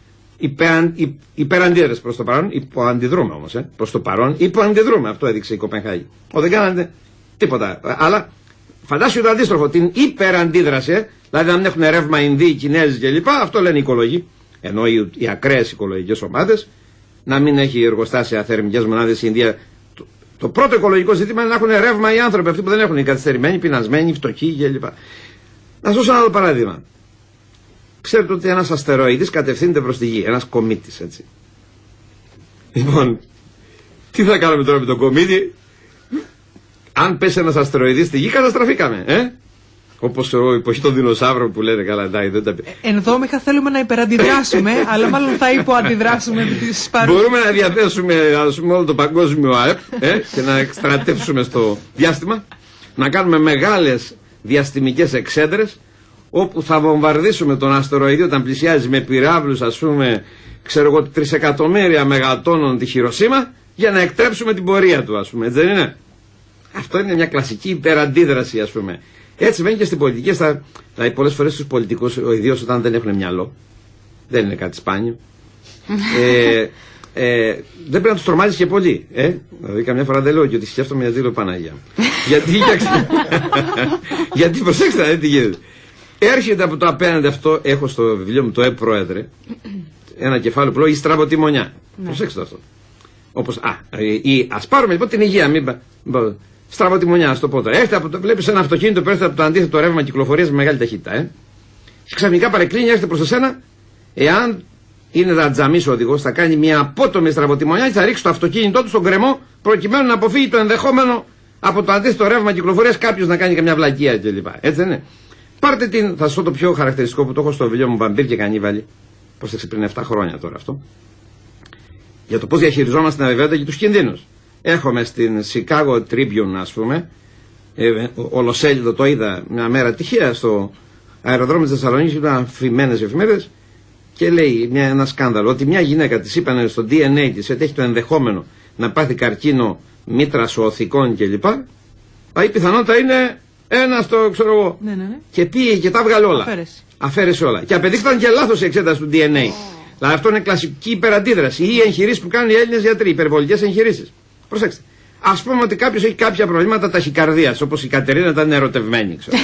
υπεραντίδραση προς το παρόν. Υποαντιδρούμε όμως, προς το παρόν υποαντιδρούμε. Αυτό έδειξε η Κοπενχάγη. Δεν κάνατε τίποτα. Αλλά φαντάσου το αντίστροφο, την υπεραντίδραση, δηλαδή να μην έχουν ρεύμα Ινδοί, Κινέζοι κλπ. Αυτό λένε οι οικολογοί, ενώ οι ακραίες οικολογικές ομάδες, να μην έχει εργοστάσια θερμικές μονάδες η Ινδία. Το πρώτο οικολογικό ζήτημα είναι να έχουν ρεύμα οι άνθρωποι, αυτοί που δεν έχουν, οι καθυστερημένοι, πεινασμένοι, φτωχοί κλπ. Να σας δώσω ένα άλλο παράδειγμα. Ξέρετε ότι ένας αστεροειδής κατευθύνεται προς τη γη, ένας κομήτης, έτσι. Λοιπόν, τι θα κάνουμε τώρα με τον κομήτη? Αν πέσει ένας αστεροειδής στη γη, καταστραφήκαμε, Όπως η εποχή των δεινοσαύρων που λένε καλά, εντάξει, δεν τα πει. Ενδόμηχα θέλουμε να υπεραντιδράσουμε, αλλά μάλλον θα υποαντιδράσουμε τις παρουσίες. Μπορούμε να διαθέσουμε, ας πούμε, όλο το παγκόσμιο ΑΕΠ και να εκστρατεύσουμε στο διάστημα, να κάνουμε μεγάλες διαστημικές εξέδρες, όπου θα βομβαρδίσουμε τον αστεροειδή όταν πλησιάζει με πυράβλους, ας πούμε, ξέρω εγώ, 3 εκατομμύρια μεγατόνων τη Χιροσίμα, για να εκτρέψουμε την πορεία του, ας πούμε, έτσι δεν είναι? Αυτό είναι μια κλασική υπεραντίδραση, ας πούμε. Έτσι βαίνει και στην πολιτική, δηλαδή πολλές φορές στους πολιτικούς, ιδίως όταν δεν έχουν μυαλό, δεν είναι κάτι σπάνιο, δεν πρέπει να τους τρομάζεις και πολύ. Δηλαδή καμιά φορά δεν λέω και ότι σκέφτομαι γιατί λέω Παναγία. Γιατί προσέξτε να δείτε τι γίνεται. Έρχεται από το απέναντι αυτό, έχω στο βιβλίο μου το Πρόεδρε, ένα κεφάλαιο που λέω η στραβοτιμονιά. Προσέξτε αυτό. Όπως, ας πάρουμε λοιπόν την υγεία, στραβοτιμονιά, στο πω τώρα. Βλέπεις ένα αυτοκίνητο που έρχεται από το αντίθετο ρεύμα κυκλοφορίας με μεγάλη ταχύτητα. Και ξαφνικά παρεκκλίνει, έρχεται προς εσένα. Εάν είναι δατζαμής ο οδηγός, θα κάνει μια απότομη στραβοτιμονιά και θα ρίξει το αυτοκίνητό του στον γκρεμό, προκειμένου να αποφύγει το ενδεχόμενο από το αντίθετο ρεύμα κυκλοφορίας κάποιος να κάνει καμιά βλακεία κλπ. Έτσι δεν είναι? Πάρτε θα σας πω το πιο χαρακτηριστικό που το έχω στο βιβλίο μου, Βαμπύρ και Κανίβαλη. Πρόσεξε, πριν 7 χρόνια τώρα αυτό. Για το πώς διαχειριζόμαστε την αβεβαιότητα και τους κινδύνους. Έχουμε στην Chicago Tribune, ας πούμε, ολοσέλιδο, το είδα μια μέρα τυχαία στο αεροδρόμιο της Θεσσαλονίκης, ήταν φημμένες εφημερίδες, και λέει ένα σκάνδαλο ότι μια γυναίκα της είπανε στο DNA της ότι έχει το ενδεχόμενο να πάθει καρκίνο μήτρας, οθικών κλπ. Η πιθανότητα είναι ένα στο ξέρω εγώ. Ναι. Και πήγε και τα βγάλε όλα. Αφαίρεσε όλα. Και απεδείχθηκαν και λάθος η εξέταση του DNA. Δηλαδή αυτό είναι κλασική υπεραντίδραση ή εγχειρήσεις που κάνουν οι Έλληνες γιατροί, υπερβολικές εγχειρήσεις. Προσέξτε. Ας πούμε ότι κάποιος έχει κάποια προβλήματα ταχυκαρδίας, όπως η Κατερίνα ήταν ερωτευμένη, ξέρω.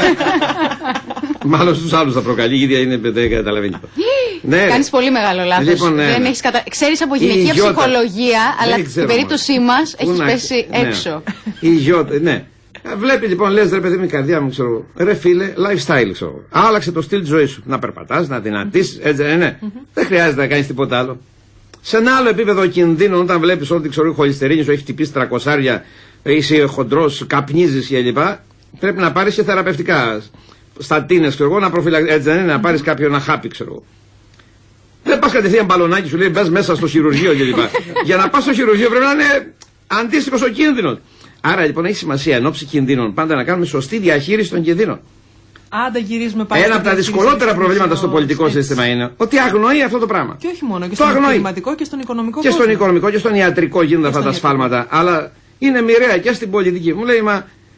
Μάλλον στους άλλους θα προκαλεί, η ίδια είναι δεν καταλαβαίνει. Ναι. Κάνεις πολύ μεγάλο λάθος. Λοιπόν, δεν έχεις Ξέρεις από γυναικεία ψυχολογία, αλλά στην περίπτωσή μας έχεις πέσει έξω. Η Γιώτα, ναι. Βλέπει λοιπόν, λες ρε παιδί μου, η καρδιά μου, ξέρω, ρε φίλε, lifestyle, ξέρω. Άλλαξε το στυλ της ζωής σου. Να περπατάς, να δυνατήσεις, έτσι, ναι. Δεν χρειάζεται να κάνεις τίποτα άλλο. Σε ένα άλλο επίπεδο κινδύνων, όταν βλέπεις ότι η χολυστερίνη σου έχει χτυπήσει 300, είσαι χοντρός, καπνίζεις κλπ. Πρέπει να πάρεις και θεραπευτικά στατίνες, ξέρω εγώ, να προφυλαξείς, έτσι δεν είναι, να πάρεις κάποιο ένα χάπι, ξέρω εγώ. Δεν πας κατευθείαν μπαλονάκι, σου λέει μπες μέσα στο χειρουργείο κλπ. Για να πας στο χειρουργείο πρέπει να είναι αντίστοιχος ο κίνδυνος. Άρα λοιπόν έχει σημασία εν ώψη κινδύνων πάντα να κάνουμε σωστή διαχείριση των κινδύνων. Άντα γυρίζουμε πάλι. Ένα από τα δυσκολότερα προβλήματα στο πολιτικό σύστημα είναι ότι αγνοεί αυτό το πράγμα. Και όχι μόνο, και στον επιχειρηματικό και στον οικονομικό. Και στον οικονομικό και στον ιατρικό γίνονται αυτά τα σφάλματα. Αλλά είναι μοιραία και στην πολιτική. Μου λέει,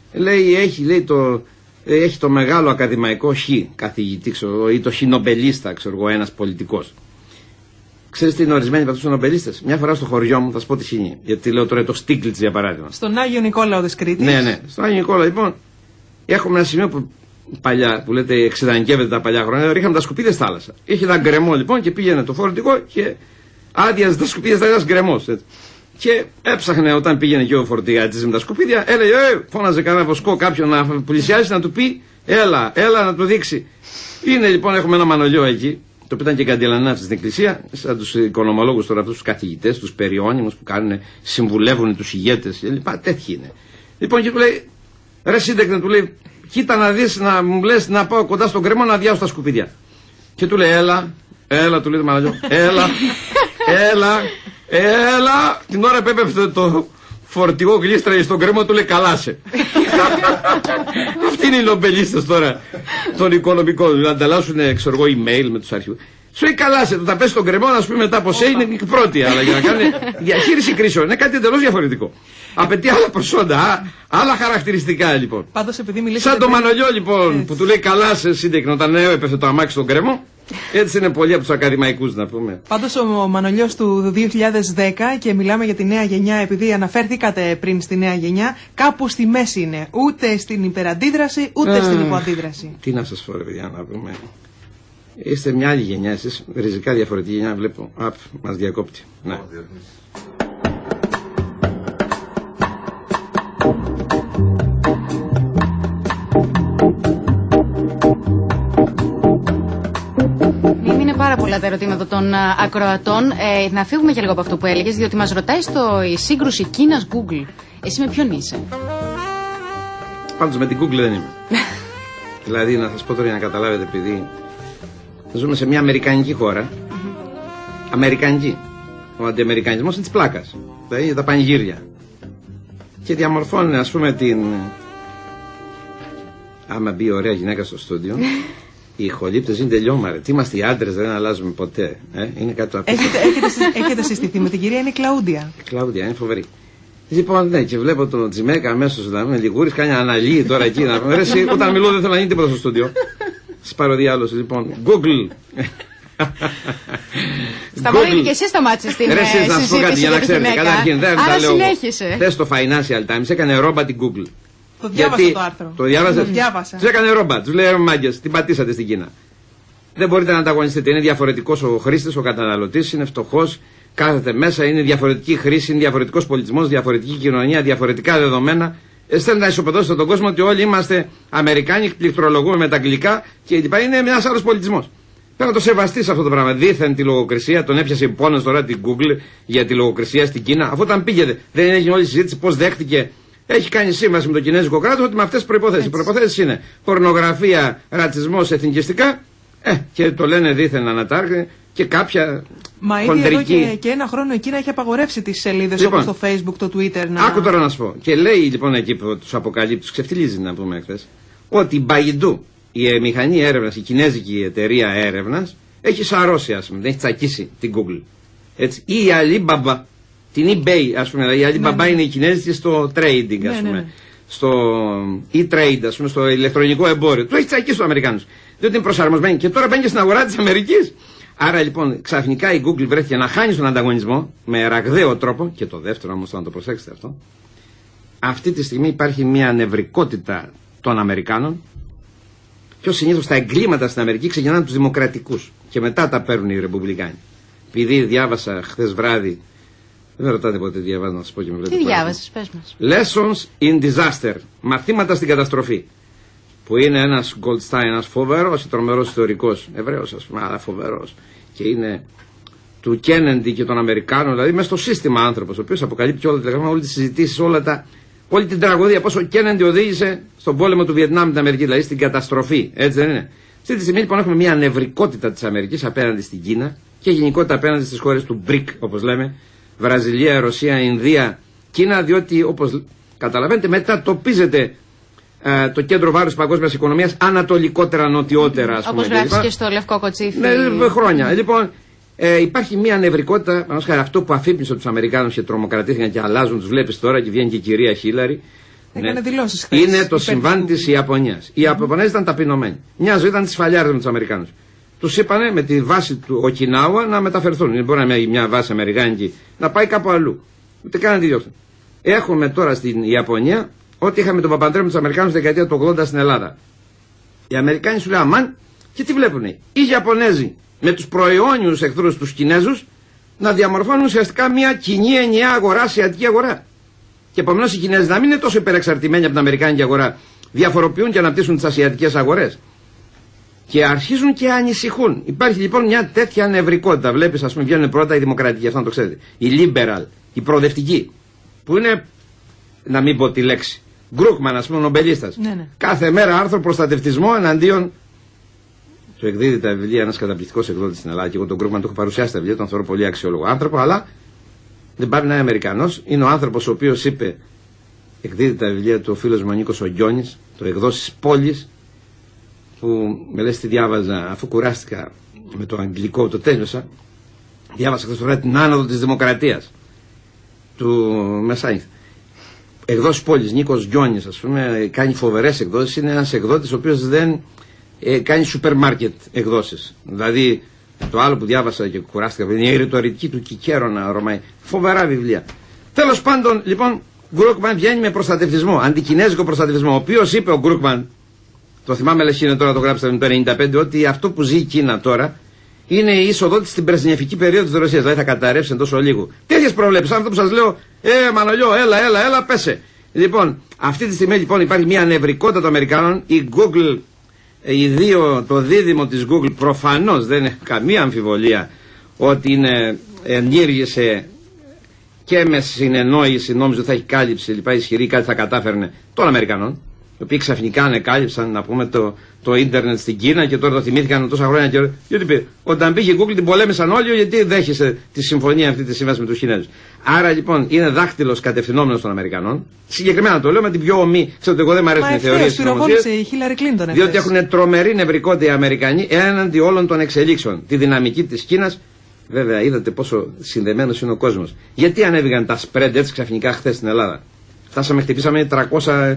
έχει το μεγάλο ακαδημαϊκό χ καθηγητή, ξέρω, ή το χ νομπελίστα, ξέρω εγώ, ένας πολιτικός. Ξέρεις τι είναι ορισμένοι από αυτούς τους νομπελίστες? Μια φορά στο χωριό μου, θα σου πω τι χ. Γιατί λέω τώρα το Στίγκλιτς για παράδειγμα. Στον Άγιο Νικόλαο της Κρήτης. Ναι. Στον Άγιο Νικόλαο, λοιπόν, έχουμε ένα σημείο που παλιά, που λέτε εξειδανικεύεται τα παλιά χρόνια, ρίχναμε τα σκουπίδια στη θάλασσα. Είχε ένα γκρεμό λοιπόν και πήγαινε το φορτηγό και άδειαζε τα σκουπίδια, θα ήταν γκρεμός. Και έψαχνε όταν πήγαινε και ο φορτηγάτης με τα σκουπίδια, έλεγε, φώναζε κανένα βοσκό κάποιον να πλησιάσει να του πει, έλα να του δείξει. Είναι λοιπόν, έχουμε ένα μανολιό εκεί, το οποίο ήταν και καντιλανάφτη στην εκκλησία, σαν τους οικονομολόγους τώρα, αυτούς τους καθηγητές, τους περιώνυμους που κάνουν, συμβουλεύουν τους ηγέτες κλπ. Τέτοιοι είναι. Λοιπόν και του λέει, ρε σύντεκνε, του λέει, κοίτα να δεις, να μου λες να πάω κοντά στον κρεμό να αδειάσω τα σκουπίδια. Και του λέει, έλα, του λέει το μανολιό, έλα. Την ώρα που έπεφτε το φορτηγό γλίστραγε στον κρεμό, του λέει, καλάσε. Αυτοί είναι οι νομπελίστες τώρα των οικονομικών, να ανταλλάσσουν, ξέρω εγώ, email με τους αρχηγούς. Σου λέει, καλάσε, το θα πέσει στον κρεμό, να σου πει μετά από σε είναι η πρώτη, αλλά για να κάνει διαχείριση κρίσεων είναι κάτι εντελώς διαφορετικό. Απαιτεί άλλα προσόντα, άλλα χαρακτηριστικά λοιπόν. Πάντως, επειδή σαν το μανολιό λοιπόν που του λέει καλά σε σύντεκνο όταν έπεθε το αμάξι στον κρεμό. Έτσι είναι πολλοί από τους ακαδημαϊκούς να πούμε. Πάντως ο Μανολιός του 2010, και μιλάμε για τη νέα γενιά, επειδή αναφέρθηκατε πριν στη νέα γενιά, κάπου στη μέση είναι. Ούτε στην υπεραντίδραση, ούτε στην υποαντίδραση. Τι να σας πω ρε παιδιά, να πούμε. Είστε μια άλλη γενιά, εσείς ριζικά διαφορετική γενιά, βλέπω. Μας διακόπτει. Ναι. Πάρα πολλά τα ερωτήματα των ακροατών. Να φύγουμε και λίγο από αυτό που έλεγες, διότι μας ρωτάει η σύγκρουση Κίνας-Google. Εσύ με ποιον είσαι? Πάντως με την Google δεν είμαι. Δηλαδή να σας πω τώρα για να καταλάβετε, επειδή ζούμε σε μια αμερικανική χώρα. Αμερικανική. Ο αντιαμερικανισμός είναι της πλάκας. Δηλαδή τα πανηγύρια. Και διαμορφώνουν, ας πούμε, άμα μπει ωραία γυναίκα στο στούντιο. Οι ηχολήπτες είναι τελειώμαρε. Τι είμαστε οι άντρες, δεν αλλάζουμε ποτέ. Είναι κάτι το απίστευτο. Έχετε συστηθεί με την κυρία, είναι η Κλαούντια. Κλαούντια, είναι φοβερή. Λοιπόν, ναι, και βλέπω τον Τζιμέκα αμέσως να με λιγούρις, κάνει αναλύει τώρα εκεί. Όταν μιλώ δεν θέλω να γίνει τίποτα στο στούντιο. Σας πάρω διάλωση, λοιπόν. Google. Σταμάτησε και εσύ σταμάτησες την συζήτηση. Να σου πω κάτι για να ξέρετε. Καταρχήν, δεν τα λέω. Χθες στο Financial Times έκανε ρόμπα την Google. Το διάβασα το άρθρο. Το διάβασες? Διάβασα. Τους έκανε ρόμπα. Τους λέει μάγκες, την πατήσατε στην Κίνα. Δεν μπορείτε να ανταγωνιστείτε. Είναι διαφορετικός ο χρήστης, ο καταναλωτής, είναι φτωχός, κάθεται μέσα, είναι διαφορετική χρήση, είναι διαφορετικός πολιτισμός, διαφορετική κοινωνία, διαφορετικά δεδομένα. Θέλετε να ισοπεδώσετε τον κόσμο ότι όλοι είμαστε Αμερικάνοι, πληκτρολογούμε με τα αγγλικά και λοιπά. Είναι ένας άλλος πολιτισμός. Πρέπει να το σεβαστείς αυτό το πράγμα. Δήθεν τη λογοκρισία, τον έπιασε πόνος τώρα την Google για τη λογοκρισία στην Κίνα. Αφού όταν πήγε, δεν έγινε όλη η συζήτηση πώς δέχτηκε. Έχει κάνει σύμβαση με το Κινέζικο κράτος ότι με αυτές τις προϋποθέσεις. Οι προϋποθέσεις είναι πορνογραφία, ρατσισμός, εθνικιστικά. Και το λένε δήθεν ανατάρκεια και κάποια. Μα ήδη χοντρική... εδώ και ένα χρόνο η Κίνα έχει απαγορεύσει τις σελίδες λοιπόν, όπως το Facebook, το Twitter. Άκου τώρα να σου πω. Και λέει λοιπόν εκεί που τους αποκαλύπτει, τους ξεφτιλίζει να πούμε χθες, ότι η Baidu, η μηχανή έρευνας, η κινέζικη εταιρεία έρευνας, έχει σαρώσει, ας πούμε, έχει τσακίσει την Google. Έτσι. Ή η Alibaba, την eBay, ας πούμε, η Alibaba είναι η κινέζικη στο trading, ας πούμε, στο e-trade, ας πούμε, στο ηλεκτρονικό εμπόριο. Του έχει τσακίσει τους Αμερικάνους. Διότι είναι προσαρμοσμένοι και τώρα μπαίνει στην αγορά της Αμερικής. Άρα λοιπόν ξαφνικά η Google βρέθηκε να χάνει τον ανταγωνισμό με ραγδαίο τρόπο. Και το δεύτερο όμως, να το προσέξετε αυτό, αυτή τη στιγμή υπάρχει μια νευρικότητα των Αμερικάνων. Πιο συνήθως τα εγκλήματα στην Αμερική ξεκινάνε από τους δημοκρατικούς και μετά τα παίρνουν οι ρεπουμπλικάνοι. Επειδή διάβασα χθες βράδυ, δεν ρωτάτε πότε διαβάζω να σας πω και με βλέπετε. Τι διάβασες, πες μας. Lessons in Disaster, μαθήματα στην καταστροφή. Που είναι ένας Goldstein, ένας φοβερός, τρομερός ιστορικός, Εβραίος ας πούμε, αλλά φοβερός. Και είναι του Kennedy και των Αμερικάνων, δηλαδή μέσα στο σύστημα άνθρωπος, ο οποίος αποκαλύπτει όλα τα τηλεγράμματα, όλες τις συζητήσεις, όλη την τραγωδία, πώς ο Kennedy οδήγησε στον πόλεμο του Βιετνάμ με την Αμερική, δηλαδή στην καταστροφή. Έτσι δεν είναι. Αυτή τη στιγμή λοιπόν έχουμε μια νευρικότητα της Αμερικής απέναντι στην Κίνα και γενικότητα απέναντι στις χώρες του BRIC, όπως λέμε, Βραζιλία, Ρωσία, Ινδία, Κίνα, διότι όπως καταλαβαίνετε μετατοπίζεται το κέντρο βάρους της παγκόσμιας οικονομίας ανατολικότερα, νοτιότερα, ας πούμε. Όπως γράφεις και στο Λευκό Κοτσίφι. Ναι, χρόνια. Λοιπόν, υπάρχει μια νευρικότητα, αυτό που αφύπνισε τους Αμερικάνους και τρομοκρατήθηκαν και αλλάζουν, τους βλέπεις τώρα και βγαίνει και η κυρία Χίλαρη. Έκανε δηλώσεις χθες. Είναι το συμβάν της Ιαπωνίας. Οι Ιαπωνέζοι ήταν ταπεινωμένοι. Μια ζωή ήταν τις φαλιάρες με τους Αμερικάνους. Τους είπανε με τη βάση του Οκινάουα να μεταφερθούν. Δεν μπορεί να είναι μια βάση αμερικάνικη να πάει κάπου αλλού. Ούτε καν να τη διώξουν. Έχουμε τώρα στην Ιαπωνία ό,τι είχαμε τον Παπαντρέου με τους Αμερικάνους στη δεκαετία του 80 στην Ελλάδα. Οι Αμερικάνοι σου λέει αμάν και τι βλέπουνε. Οι Ιαπωνέζοι με τους προαιώνιους εχθρούς τους Κινέζους να διαμορφώνουν ουσιαστικά μια κοινή ενιαία αγορά, ασιατική αγορά. Και επομένως οι Κινέζοι να μην είναι τόσο υπερεξαρτημένοι από την Αμερικάνικη αγορά, διαφοροποιούν και αναπτύσσουν τις ασιατικές αγορές. Και αρχίζουν και ανησυχούν. Υπάρχει λοιπόν μια τέτοια νευρικότητα. Βλέπεις, ας πούμε, βγαίνουν πρώτα οι δημοκρατικοί, αυτό να το ξέρετε. Οι liberal, οι προοδευτικοί, που είναι, να μην πω τη λέξη, Γκρούκμαν, ας πούμε, νομπελίστας. Ναι. Κάθε μέρα άρθρο προστατευτισμό εναντίον. Του εκδίδει τα βιβλία ένας καταπληκτικός εκδότης στην Ελλάδα και εγώ τον Γκρούκμαν το έχω παρουσιάσει τα βιβλία, τον θεωρώ πολύ αξιόλογο άνθρωπο, αλλά δεν πάει να είναι Αμερικανός. Είναι ο άνθρωπος ο οποίος είπε, εκδίδει τα βιβλία του ο φίλος μου ο Νίκος ο Γκιόνης, το εκδόσεις πόλης, που με λες τι διάβαζα, αφού κουράστηκα με το αγγλικό, το τέλειωσα. Διάβασα χθες το βράδυ την άνοδο της δημοκρατίας του Μεσάνυχτα. Εκδόσεις πόλης, Νίκος Γκιόνης, ας πούμε, κάνει φοβερές εκδόσεις. Είναι ένας εκδότης ο οποίος δεν κάνει σούπερ μάρκετ εκδόσεις. Δηλαδή, το άλλο που διάβασα και κουράστηκα είναι η ρητορική του Κικέρονα Ρωμαϊ. Φοβερά βιβλία. Τέλος πάντων, λοιπόν, Γκρούκμαν βγαίνει με προστατευτισμό, αντικινέζικο προστατευτισμό. Ο οποίος είπε ο Γκρούκμαν, το θυμάμαι λες είναι τώρα, το γράψατε το 1995, ότι αυτό που ζει η Κίνα τώρα είναι η είσοδό της στην πρεσνιεφική περίοδο της Ρωσίας. Δηλαδή θα καταρρεύσει εν τόσο λίγο. Τέτοιες προβλέψεις, αυτό που σας λέω, Μανολιό, έλα, πέσε. Λοιπόν, αυτή τη στιγμή λοιπόν υπάρχει μια νευρικότητα των Αμερικάνων. Η Google, το δίδυμο της Google προφανώς δεν είναι καμία αμφιβολία ότι είναι ενήργησε και με συνεννόηση, νόμιζε ότι θα έχει κάλυψη λοιπά, ισχυρή, κάτι θα κατάφερνε των Αμερικανών, οι οποίοι ξαφνικά ανεκάλυψαν, να πούμε, το ίντερνετ στην Κίνα και τώρα το θυμήθηκαν τόσα χρόνια. Και γιατί πει, όταν πήγε η Google την πολέμησαν όλοι, γιατί δέχεσαι τη συμφωνία αυτή τη σύμβαση με τους Κινέζους. Άρα λοιπόν είναι δάχτυλος κατευθυνόμενος των Αμερικανών. Συγκεκριμένα το λέω με την πιο ομή. Ξέρετε, εγώ δεν μου αρέσουν οι θεωρίες της νομοθεσίας. Διότι έχουν τρομερή νευρικότητα οι Αμερικανοί έναντι όλων των εξελίξεων. Τη δυναμική της Κίνας. Βέβαια, είδατε πόσο συνδεμένος είναι ο κόσμος. Γιατί ανέβηκαν τα spread έτσι ξαφνικά χθες στην Ελλάδα. Χτυπήσαμε 330.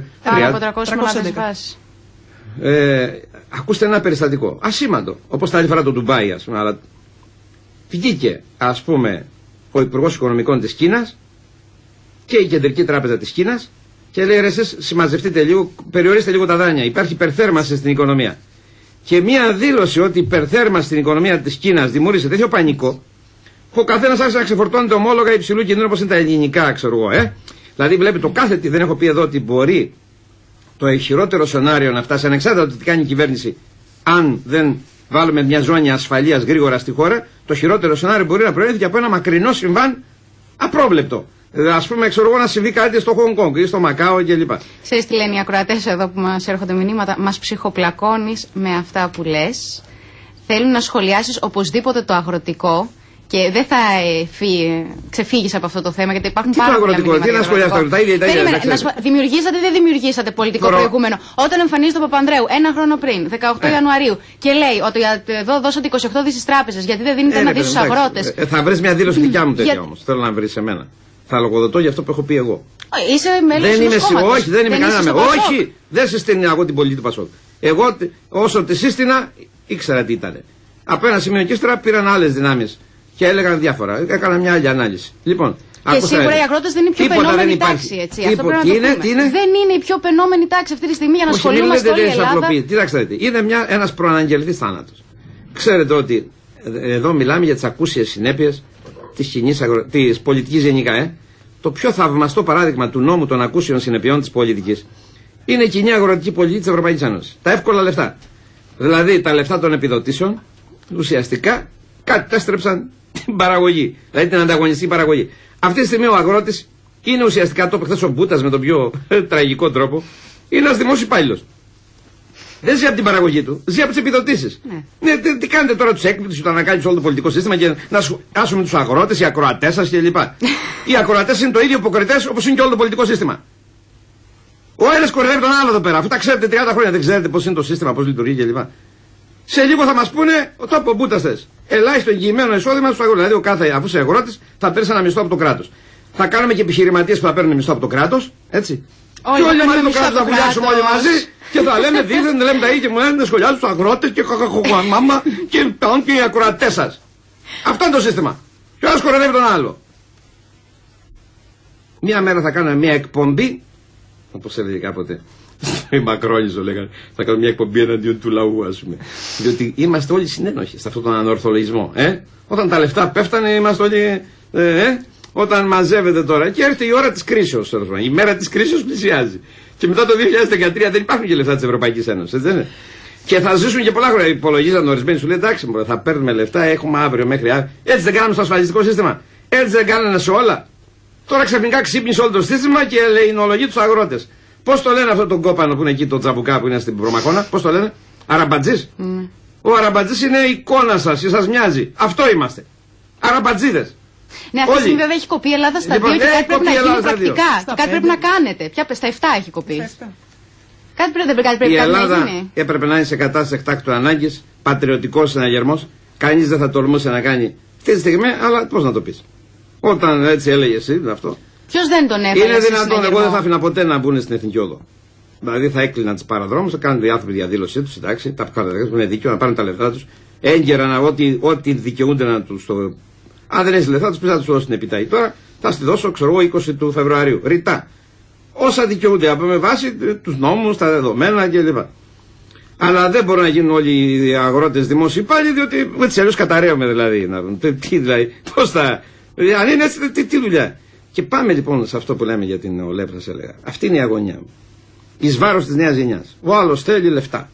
Ακούστε ένα περιστατικό. Ασήμαντο. Όπως τα άλλη φορά το Ντουμπάι, ας πούμε. Αλλά βγήκε, ας πούμε, ο Υπουργός Οικονομικών της Κίνας και η Κεντρική Τράπεζα της Κίνας και λέει: ρε, εσείς συμμαζευτείτε λίγο, περιορίστε λίγο τα δάνεια. Υπάρχει υπερθέρμανση στην οικονομία. Και μία δήλωση ότι η υπερθέρμανση στην οικονομία της Κίνας δημιούργησε τέτοιο πανικό που ο καθένας άρχισε να ξεφορτώνεται ομόλογα υψηλού κινδύνου όπως είναι τα ελληνικά, ξέρω εγώ, Δηλαδή βλέπει το κάθε τι, δεν έχω πει εδώ ότι μπορεί το χειρότερο σενάριο να φτάσει ανεξάρτητα τι κάνει η κυβέρνηση, αν δεν βάλουμε μια ζώνη ασφαλείας γρήγορα στη χώρα, το χειρότερο σενάριο μπορεί να προέρχεται από ένα μακρινό συμβάν απρόβλεπτο. Ας πούμε, ξέρω εγώ, να συμβεί κάτι στο Χονγκ Κονγκ ή στο Μακάο κλπ. Ξέρεις τι λένε οι ακροατές εδώ που μας έρχονται μηνύματα? Μας ψυχοπλακώνεις με αυτά που λες. Θέλουν να σχολιάσεις οπωσδήποτε το αγροτικό. Και δεν θα ξεφύγεις από αυτό το θέμα, γιατί υπάρχουν πάρα πολλά μηνύματα. Τι να σχολιάσετε, τα ίδια. Δημιουργήσατε ή δεν δημιουργήσατε πολιτικό προηγούμενο? Όταν εμφανίζεται ο Παπανδρέου ένα χρόνο πριν, 18 Ιανουαρίου, και λέει ότι εδώ δώσατε 28 δις στις τράπεζες, γιατί δεν δίνετε να δεις στους αγρότες. Θα βρεις μια δήλωση δικιά μου τέτοια όμως. Θέλω να βρεις εμένα. Θα λογοδοτώ για αυτό που έχω πει εγώ. Είσαι μέλος ενός κόμματος. Όχι, δεν είμαι κανένα μέλος. Όχι, δεν συστήνω εγώ την πολιτική του Πασόκ. Εγώ όσο τη σύστηνα ήξερα τι ήταν. Από ένα σημείο και ύστερα πήραν άλλες δυνάμεις. Και έλεγαν διάφορα. Έκανα μια άλλη ανάλυση. Λοιπόν, και σίγουρα οι αγρότες δεν είναι η πιο πενόμενη τάξη. Έτσι. Αυτό πρέπει να το πούμε. Δεν είναι η πιο πενόμενη τάξη αυτή τη στιγμή για να ασχολούμαστε όλη η Ελλάδα. Κοιτάξτε, είναι ένας προαναγγελθής θάνατος. Ξέρετε ότι εδώ μιλάμε για τις ακούσιες συνέπειες της πολιτικής γενικά. Το πιο θαυμαστό παράδειγμα του νόμου των ακούσιων συνεπειών της πολιτικής είναι η κοινή αγροτική πολιτική της Ευρωπαϊκής Ένωσης. Τα εύκολα λεφτά. Δηλαδή τα λεφτά των επιδοτήσεων ουσιαστικά κατέστρεψαν την παραγωγή, δηλαδή την ανταγωνιστική παραγωγή. Αυτή τη στιγμή ο αγρότης είναι ουσιαστικά, το είπε χθες ο Μπούτας με τον πιο τραγικό τρόπο, είναι ένας δημόσιος υπάλληλος. Δεν ζει από την παραγωγή του, ζει από τις επιδοτήσεις. Ναι, τι κάνετε τώρα τους έκπληξης, το ανακάλυψε όλο το πολιτικό σύστημα και να σχάσουμε τους αγρότες, οι ακροατές σας κλπ. Οι ακροατές είναι το ίδιο υποκριτές όπως είναι και όλο το πολιτικό σύστημα. Ο ένας κορυδεύει τον άλλο εδώ πέρα, αφού τα ξέρετε 30 χρόνια, δεν ξέρετε πώς είναι το σύστημα, πώς λειτουργεί κλπ. Σε λίγο θα μας πούνε το από Μπούταστες. Ελάχιστο εγγυημένο εισόδημα στους αγρότες. Δηλαδή, αφού είσαι αγρότης, θα παίρνει ένα μισθό από το κράτος. Θα κάνουμε και επιχειρηματίες που θα παίρνουν μισθό από το κράτος. Έτσι. Και όλοι μαζί το κράτος θα βουλιάξουμε όλοι μαζί και θα λέμε δίθεν, λέμε τα ίδια και μου λένε σχολιάζουν τους αγρότες και μάμα και πάνε και οι ακροατές σας. Αυτό είναι το σύστημα. Και ο ένας κοροϊδεύει τον άλλο. Μία μέρα θα κάνουμε μια εκπομπή, όπως έλεγε κάποτε. Οι Μακρόνιζο λέγανε. Θα κάνω μια εκπομπή εναντίον του λαού, ας πούμε. Διότι είμαστε όλοι συνένοχοι σε αυτόν τον ανορθολογισμό. Όταν τα λεφτά πέφτανε, είμαστε όλοι. Όταν μαζεύεται τώρα. Και έρχεται η ώρα της κρίσεως. Η μέρα της κρίσεως πλησιάζει. Και μετά το 2013 δεν υπάρχουν και λεφτά της Ευρωπαϊκής Ένωσης. Έτσι δεν είναι? Και θα ζήσουν και πολλά χρόνια. Υπολογίζαν ορισμένοι, σου λέει εντάξει, θα παίρνουμε λεφτά, έχουμε αύριο μέχρι αύριο. Έτσι δεν κάναμε στο ασφαλιστικό σύστημα. Έτσι δεν κάνανε σε όλα. Τώρα ξαφνικά ξύπνησε όλο το σύστημα και ελεηνολογεί τους αγρότες. Πώς το λένε αυτό τον κόπανο που είναι εκεί, το τζαμπουκά που είναι στην Προμαχώνα, πώς το λένε? Αραμπατζής. Ο αραμπατζής είναι η εικόνα σας, σας μοιάζει. Αυτό είμαστε. Αραμπατζίδες. Ναι, αυτή τη στιγμή βέβαια έχει κοπεί η Ελλάδα στα 2 και κάτι πρέπει να γίνει πρακτικά. Και κάτι πρέπει να κάνετε. Στα 7 έχει κοπεί. Κάτι πρέπει να γίνει. Η Ελλάδα έπρεπε να είναι σε κατάσταση εκτάκτου ανάγκης, πατριωτικός συναγερμός. Κανείς δεν θα τολμούσε να κάνει αυτή τη στιγμή, αλλά πώς να το πεις. Όταν έτσι έλεγε εσύ αυτό. Ποιος δεν τον έβαλε? Είναι δυνατόν, εγώ δεν θα άφηνα ποτέ να μπουν στην Εθνική Όδο. Δηλαδή θα έκλειναν τους παραδρόμους, θα κάνουν οι άνθρωποι διαδήλωσή τους, εντάξει, τα που είναι δίκαιο, να πάρουν τα λεφτά τους, έγκαιρα ό,τι δικαιούνται να τους το. Αν δεν έχει λεφτά τους, πει να τους δώσει την επιταγή. Τώρα θα στη δώσω, ξέρω εγώ, 20 του Φεβρουαρίου. Ρητά. Όσα δικαιούνται με βάση τους νόμους, τα δεδομένα κλπ. Αλλά δεν μπορούν να γίνουν όλοι οι αγρότες δημόσιοι υπάλληλοι, διότι έτσι αλλιώς καταραίουμε δηλαδή. Τι δηλαδή, πώς θα. Αν είναι έτσι, τι δουλειά. Και πάμε λοιπόν σε αυτό που λέμε για την νεολαία, σας έλεγα. Αυτή είναι η αγωνιά μου. Εις βάρος της νέας γενιάς. Ο άλλος θέλει λεφτά.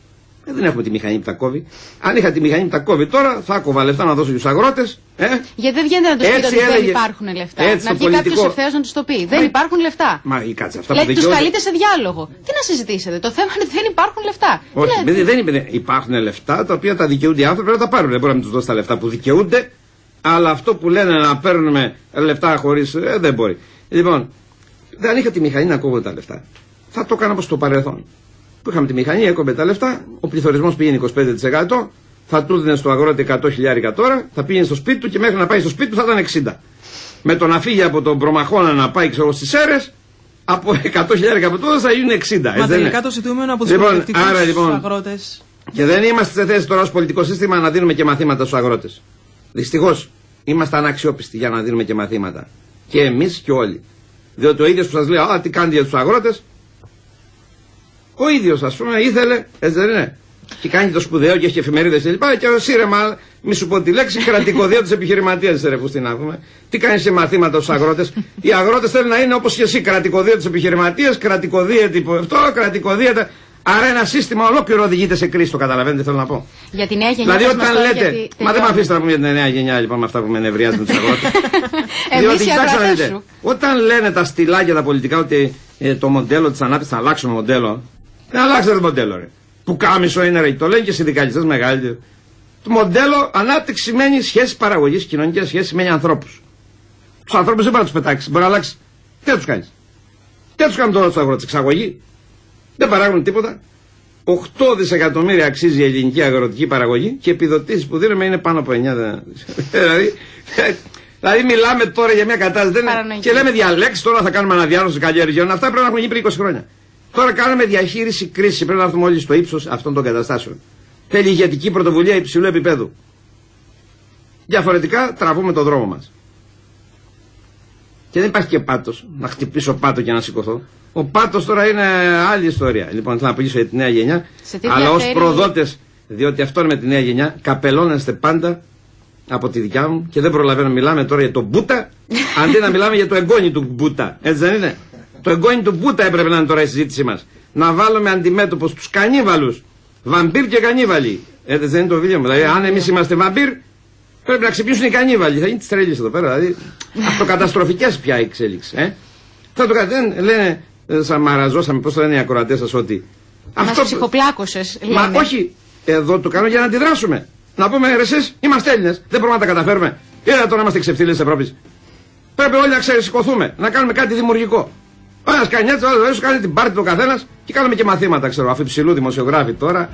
Δεν έχουμε τη μηχανή που τα κόβει. Αν είχα τη μηχανή που τα κόβει τώρα, θα κόβα λεφτά να δώσω στους αγρότες. Γιατί δεν βγαίνετε να τους πείτε ότι δεν υπάρχουν λεφτά. Να βγει κάποιος ευθέως να τους το πει. Δεν υπάρχουν λεφτά. Μα κάτσε αυτά που τους καλείτε σε διάλογο. Τι να συζητήσετε. Το θέμα είναι ότι δεν υπάρχουν λεφτά. Όχι, δεν είναι. Υπάρχουν λεφτά τα οποία τα δικαιούνται οι άνθρωποι, πρέπει να τα πάρουν. Δεν μπορούμε να τους δώσουν τα λεφτά που δικαιούνται. Αλλά αυτό που λένε να παίρνουμε λεφτά χωρίς. Δεν μπορεί. Λοιπόν, δεν είχα τη μηχανή να κόβω τα λεφτά. Θα το έκανα όπως στο παρελθόν. Που είχαμε τη μηχανή, έκομπε τα λεφτά, ο πληθωρισμός πήγαινε 25%, θα του έδινε στο αγρότη 100.000 τώρα, θα πήγαινε στο σπίτι του και μέχρι να πάει στο σπίτι του θα ήταν 60. Με το να φύγει από τον Προμαχώνα να πάει ξέρω στις Σέρρες, από 100.000 από τότε θα γίνουν 60. Μα τελικά το ζητούμενο από τους πολιτικούς αγρότες. Και δεν είμαστε σε θέση τώρα ως πολιτικό σύστημα να δίνουμε και μαθήματα στους αγρότες. Δυστυχώς είμαστε αναξιόπιστοι για να δίνουμε και μαθήματα. Και εμείς και όλοι. Διότι ο ίδιος που σας λέει, τι κάνετε για τους αγρότες, ο ίδιος ας πούμε ήθελε, έτσι δεν είναι, και κάνει το σπουδαίο και έχει εφημερίδες κλπ. Και σύρεμα Μη σου πω τη λέξη, κρατικοδία του επιχειρηματία, ρε που στην άκουμε. Τι κάνει σε μαθήματα στου αγρότε. Οι αγρότε θέλουν να είναι όπως και εσύ, κρατικοδία του επιχειρηματία, κρατικοδία τύπο αυτό, κρατικοδία. Άρα ένα σύστημα ολόκληρο οδηγείται σε κρίση, το καταλαβαίνετε, θέλω να πω. Για τη νέα γενιά. Δηλαδή όταν λέτε. Μα δεν με αφήσετε να πούμε για την νέα γενιά, λοιπόν, με αυτά που με νευριάζουν του αγρότε. Διότι κοιτάξτε να δείτε. Όταν λένε τα στυλάκια τα πολιτικά ότι το μοντέλο τη ανάπτυξη θα αλλάξουμε μοντέλο. Δεν αλλάξετε το μοντέλο, ρε. Που κάμισο είναι, ρε. Το λένε και οι συνδικαλιστές μεγάλοι. Το μοντέλο ανάπτυξη σημαίνει σχέση παραγωγή, κοινωνική σχέση σημαίνει ανθρώπου. Του ανθρώπου δεν μπορεί να του πετάξει, μπορεί να αλλάξει. Τι θα του κάνει. Τι θα του κάνουν τώρα του αγρότε, εξαγωγή. Δεν παράγουν τίποτα. 8 δισεκατομμύρια αξίζει η ελληνική αγροτική παραγωγή και επιδοτήσεις που δίνουμε είναι πάνω από 9. Δηλαδή μιλάμε τώρα για μια κατάσταση και λέμε διαλέξει, τώρα θα κάνουμε αναδιάρθρωση καλλιεργειών. Αυτά πρέπει να έχουν γίνει πριν 20 χρόνια. Τώρα κάνουμε διαχείριση κρίση. Πρέπει να έρθουμε όλοι στο ύψος αυτών των καταστάσεων. Θέλει ηγετική πρωτοβουλία υψηλού επίπεδου. Διαφορετικά τραβούμε τον δρόμο μας. Και δεν υπάρχει και πάτος. Να χτυπήσω πάτο και να σηκωθώ. Ο πάτος τώρα είναι άλλη ιστορία. Λοιπόν, θέλω να απολύσω για τη νέα γενιά. Αλλά ως προδότες, διότι αυτό είναι με τη νέα γενιά, καπελώνεστε πάντα από τη δικιά μου και δεν προλαβαίνω. Μιλάμε τώρα για τον Μπούτα, αντί να μιλάμε για το εγγόνι του Μπούτα. Έτσι δεν είναι. Το εγγόνι του Μπούτα έπρεπε να είναι τώρα η συζήτησή μας. Να βάλουμε αντιμέτωπος τους κανίβαλους. Βαμπύρ και κανίβαλοι. Έτσι δεν είναι το βίντεο μου. Δηλαδή, αν εμείς είμαστε βαμπύρ, πρέπει να ξυπνήσουν οι κανίβαλοι. Θα γίνει τη τρέλη εδώ πέρα. Δηλαδή, αυτοκαταστροφικές πια εξέλιξη. Θα το λένε. Σαν μαραζώσαμε, πώς το λένε οι ακροατές σας, ότι. Μας ψυχοπλάκωσες, λένε. Μα όχι, εδώ το κάνω για να αντιδράσουμε. Να πούμε, ρε εσείς, είμαστε Έλληνες, δεν μπορούμε να τα καταφέρουμε. Ή τώρα είμαστε ξεφτύλες της Ευρώπης. Πρέπει όλοι να ξεσηκωθούμε, να κάνουμε κάτι δημιουργικό. Ο ένας κάνει έτσι, ο άλλος κάνει την πάρτι του καθένας και κάνουμε και μαθήματα, ξέρω, αφού υψηλού δημοσιογράφοι τώρα,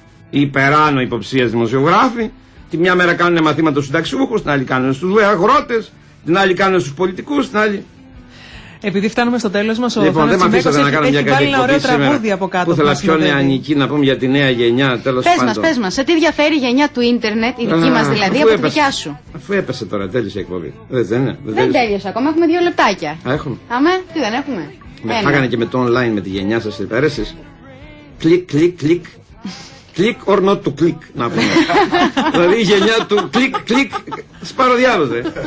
υπεράνω υποψίες δημοσιογράφοι. Τη μια μέρα κάνουν μαθήματα στους συνταξιούχους, την άλλη κάνουν στους αγρότες, την άλλη κάνουν στους πολιτικούς, την άλλη. Επειδή φτάνουμε στο τέλος μας, ο λοιπόν, δεν με αφήσατε να κάνω μια καλή εκπομπή σήμερα, από κάτω. Που ήθελα πιο νεανική να πούμε για τη νέα γενιά, τέλος πάντων. Πες μας, σε τι διαφέρει η γενιά του ίντερνετ, η δική μας δηλαδή, από τη δικιά σου. Αφού έπεσε τώρα, τέλειωσε η εκπομπή. Δεν τέλειωσε ακόμα, έχουμε 2 λεπτάκια. Έχουμε. Αμέ, τι δεν έχουμε. Με φάγανε και με το online με τη γενιά σας, υπέρεσες. Κλικ, κλικ, κλικ. Click or not to click, να πούμε. Δηλαδή η γενιά του κλικ, σπάρω διάλος,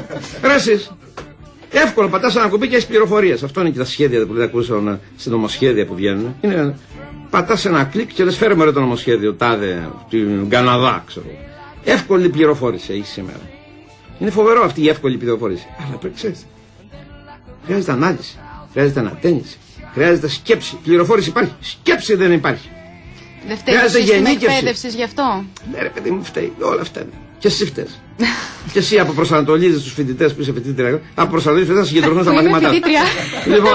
ρε εσείς. Εύκολο, πατάς ένα κουμπί και έχεις πληροφορίες. Αυτό είναι και τα σχέδια που δεν ακούσαν σε νομοσχέδια που βγαίνουν. Είναι, πατάς ένα κλικ και λες φέρε μου ρε το νομοσχέδιο, τάδε, την Καναδά, ξέρω. Εύκολη πληροφόρηση έχει σήμερα. Είναι φοβερό αυτή η εύκολη πληροφόρηση. Αλλά πρέπει ξέρεις. Χρειάζεται ανάλυση, χρειάζεται ανατένιση, χρειάζεται σκέψη. Πληροφόρηση υπάρχει, σκέψη δεν υπάρχει. Δεν φταίει το σύστημα εκπαίδευσης γι' αυτό. Ναι, ρε παιδί μου, φταίει, όλα φταίνουν. Και εσύ φταίς. Και εσύ αποπροσανατολίζεις τους φοιτητές που είσαι φοιτήτρια. Αποπροσανατολίζεις τους φοιτητές να συγκεντρωθούν στα μαθήματά. Λοιπόν,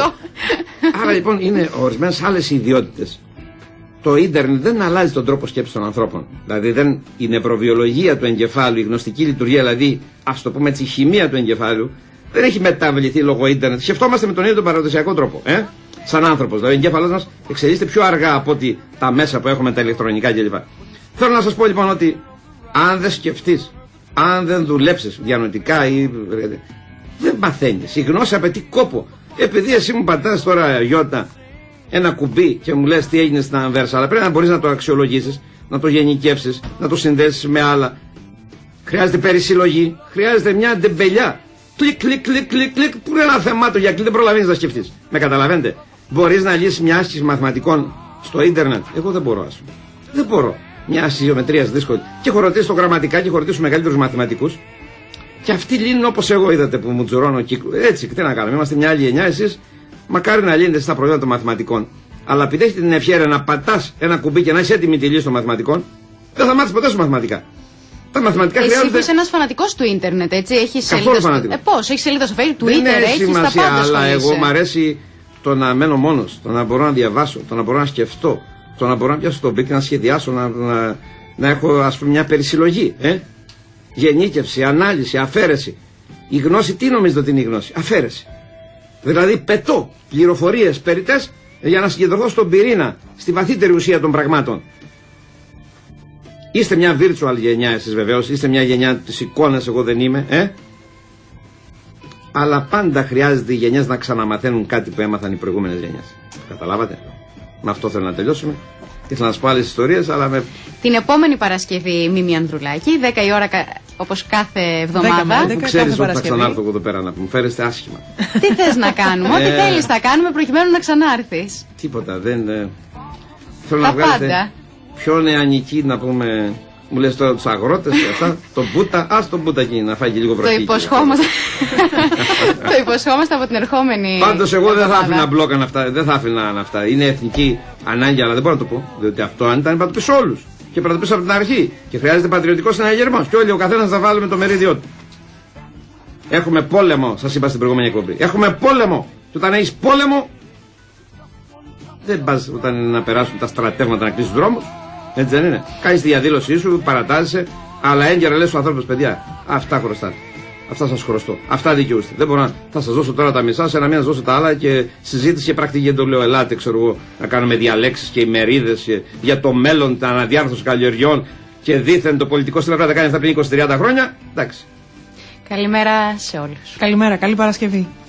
άρα λοιπόν είναι ορισμένες άλλες ιδιότητες. Το ίντερνετ δεν αλλάζει τον τρόπο σκέψης των ανθρώπων. Δηλαδή η νευροβιολογία του εγκεφάλου, η γνωστική λειτουργία, δηλαδή ας το πούμε έτσι, η χημεία του εγκεφάλου, δεν έχει μεταβληθεί λόγω ίντερνετ. Σκεφτόμαστε με τον ίδιο τον παραδοσιακό τρόπο. Σαν άνθρωπος. Δηλαδή ο εγκέφαλός μας εξελίσσεται πιο αργά από ότι τα μέσα που έχουμε, τα ηλεκτρονικά κλπ. Θέλω να σας πω λοιπόν ότι αν δεν σκεφτείς, αν δεν δουλέψεις διανοητικά ή. Δεν μαθαίνεις. Η γνώση απαιτεί κόπο. Επειδή εσύ μου πατάς τώρα, Γιώτα, ένα κουμπί και μου λες τι έγινε στην Ανβέρσα, αλλά πρέπει να μπορείς να το αξιολογήσεις, να το γενικεύσεις, να το συνδέσεις με άλλα. Χρειάζεται περισυλλογή, χρειάζεται μια ντεμπελιά. Κλικ, κλικ, κλικ, κλικ, κλικ, που είναι ένα θεμάτο για κλικ, δεν προλαβαίνεις να σκεφτείς. Με καταλαβαίνετε. Μπορείς να λύσεις μια άσκηση μαθηματικών στο ίντερνετ. Εγώ δεν μπορώ, ας πούμε. Δεν μπορώ. Μια άσκηση γεωμετρίας δύσκολη. Και έχω ρωτήσει το γραμματικά και έχω ρωτήσει τους μεγαλύτερους μαθηματικούς. Και αυτοί λύνουν όπως εγώ είδατε που μου τζουρώνω κύκλο. Έτσι, τι να κάνουμε. Είμαστε μια άλλη γενιά. Εσείς μακάρι να λύνετε στα προϊόντα των μαθηματικών. Αλλά επειδή έχετε την ευχαίρεια να πατάς ένα κουμπί και να είσαι έτοιμη τη λύση των μαθηματικών, δεν θα μάθεις ποτέ σου μαθηματικά. Τα μαθηματικά χρειάζονται. Εσύ είσαι ένας φανατικός του ίντερνετ, έτσι. Έχεις καθόλου φανατικός. Πώς, έχεις σελίδα στο Facebook, Twitter, έχεις τα πάντα. Αλλά εγώ μου αρέσει το να μένω μόνος, το να μπορώ να διαβάσω, το να μπορώ να σκεφτώ, το να μπορώ να πιάσω τον πίκ, να σχεδιάσω, να έχω ας πούμε μια περισυλλογή. Γενίκευση, ανάλυση, αφαίρεση. Η γνώση, τι νομίζετε ότι είναι η γνώση? Αφαίρεση. Δηλαδή πετώ πληροφορίες περιττές για να συγκεντρωθώ στον πυρήνα, στη βαθύτερη ουσία των πραγμάτων. Είστε μια virtual γενιά εσείς βεβαίως, είστε μια γενιά της εικόνας, εγώ δεν είμαι, αλλά πάντα χρειάζεται οι γενιές να ξαναμαθαίνουν κάτι που έμαθαν οι προηγούμενες γενιές. Καταλάβατε? Με αυτό θέλω να τελειώσουμε. Ήθελα να σου πω άλλες ιστορίες, αλλά με. Την επόμενη Παρασκευή, Μίμη Ανδρουλάκη, 10 η ώρα όπως κάθε εβδομάδα. Που ξέρεις ότι θα ξανάρθω εγώ εδώ πέρα να μου φέρεστε άσχημα. Τι θες να κάνουμε, ό,τι θέλεις θα κάνουμε προκειμένου να ξανάρθεις. Τίποτα, δεν. Θέλω να βγάλετε πιο νεανική, να πούμε. Μου λες τώρα τους αγρότες και αυτά, τον Μπούτα, ας τον Μπούτα εκεί να φάει και λίγο βροχή. Το υποσχόμαστε από την ερχόμενη. Πάντως εγώ δεν θα άφηνα μπλόκαν αυτά, δεν θα άφηνα αυτά. Είναι εθνική ανάγκη, αλλά δεν μπορώ να το πω. Διότι αυτό αν ήταν, να το πεις όλους. Και πρέπει να το πεις από την αρχή. Και χρειάζεται πατριωτικός συναγερμός. Και όλοι ο καθένας θα βάλουμε το μερίδιό του. Έχουμε πόλεμο, σας είπα στην προηγούμενη εκπομπή. Έχουμε πόλεμο. Και όταν έχεις πόλεμο, δεν πας όταν να περάσουν τα στρατεύματα να κλείσουν δρόμους. Έτσι δεν είναι. Κάνεις τη διαδήλωσή σου, παρατάσσεσαι, αλλά έγκαιρα λες στους ανθρώπους, παιδιά, αυτά χρωστάτε. Αυτά σας χρωστώ. Αυτά δικαιούστε. Δεν μπορώ να. Θα σας δώσω τώρα τα μισά, σε ένα μήνα σας δώσω τα άλλα και συζήτηση και πρακτική. Δεν το λέω, ελάτε, ξέρω εγώ, να κάνουμε διαλέξεις και ημερίδες για το μέλλον, την αναδιάρθρωση καλλιεργιών και δήθεν το πολιτικό στην πλευρά τα κάνει αυτά πριν 20-30 χρόνια. Εντάξει. Καλημέρα σε όλους. Καλημέρα, καλή Παρασκευή.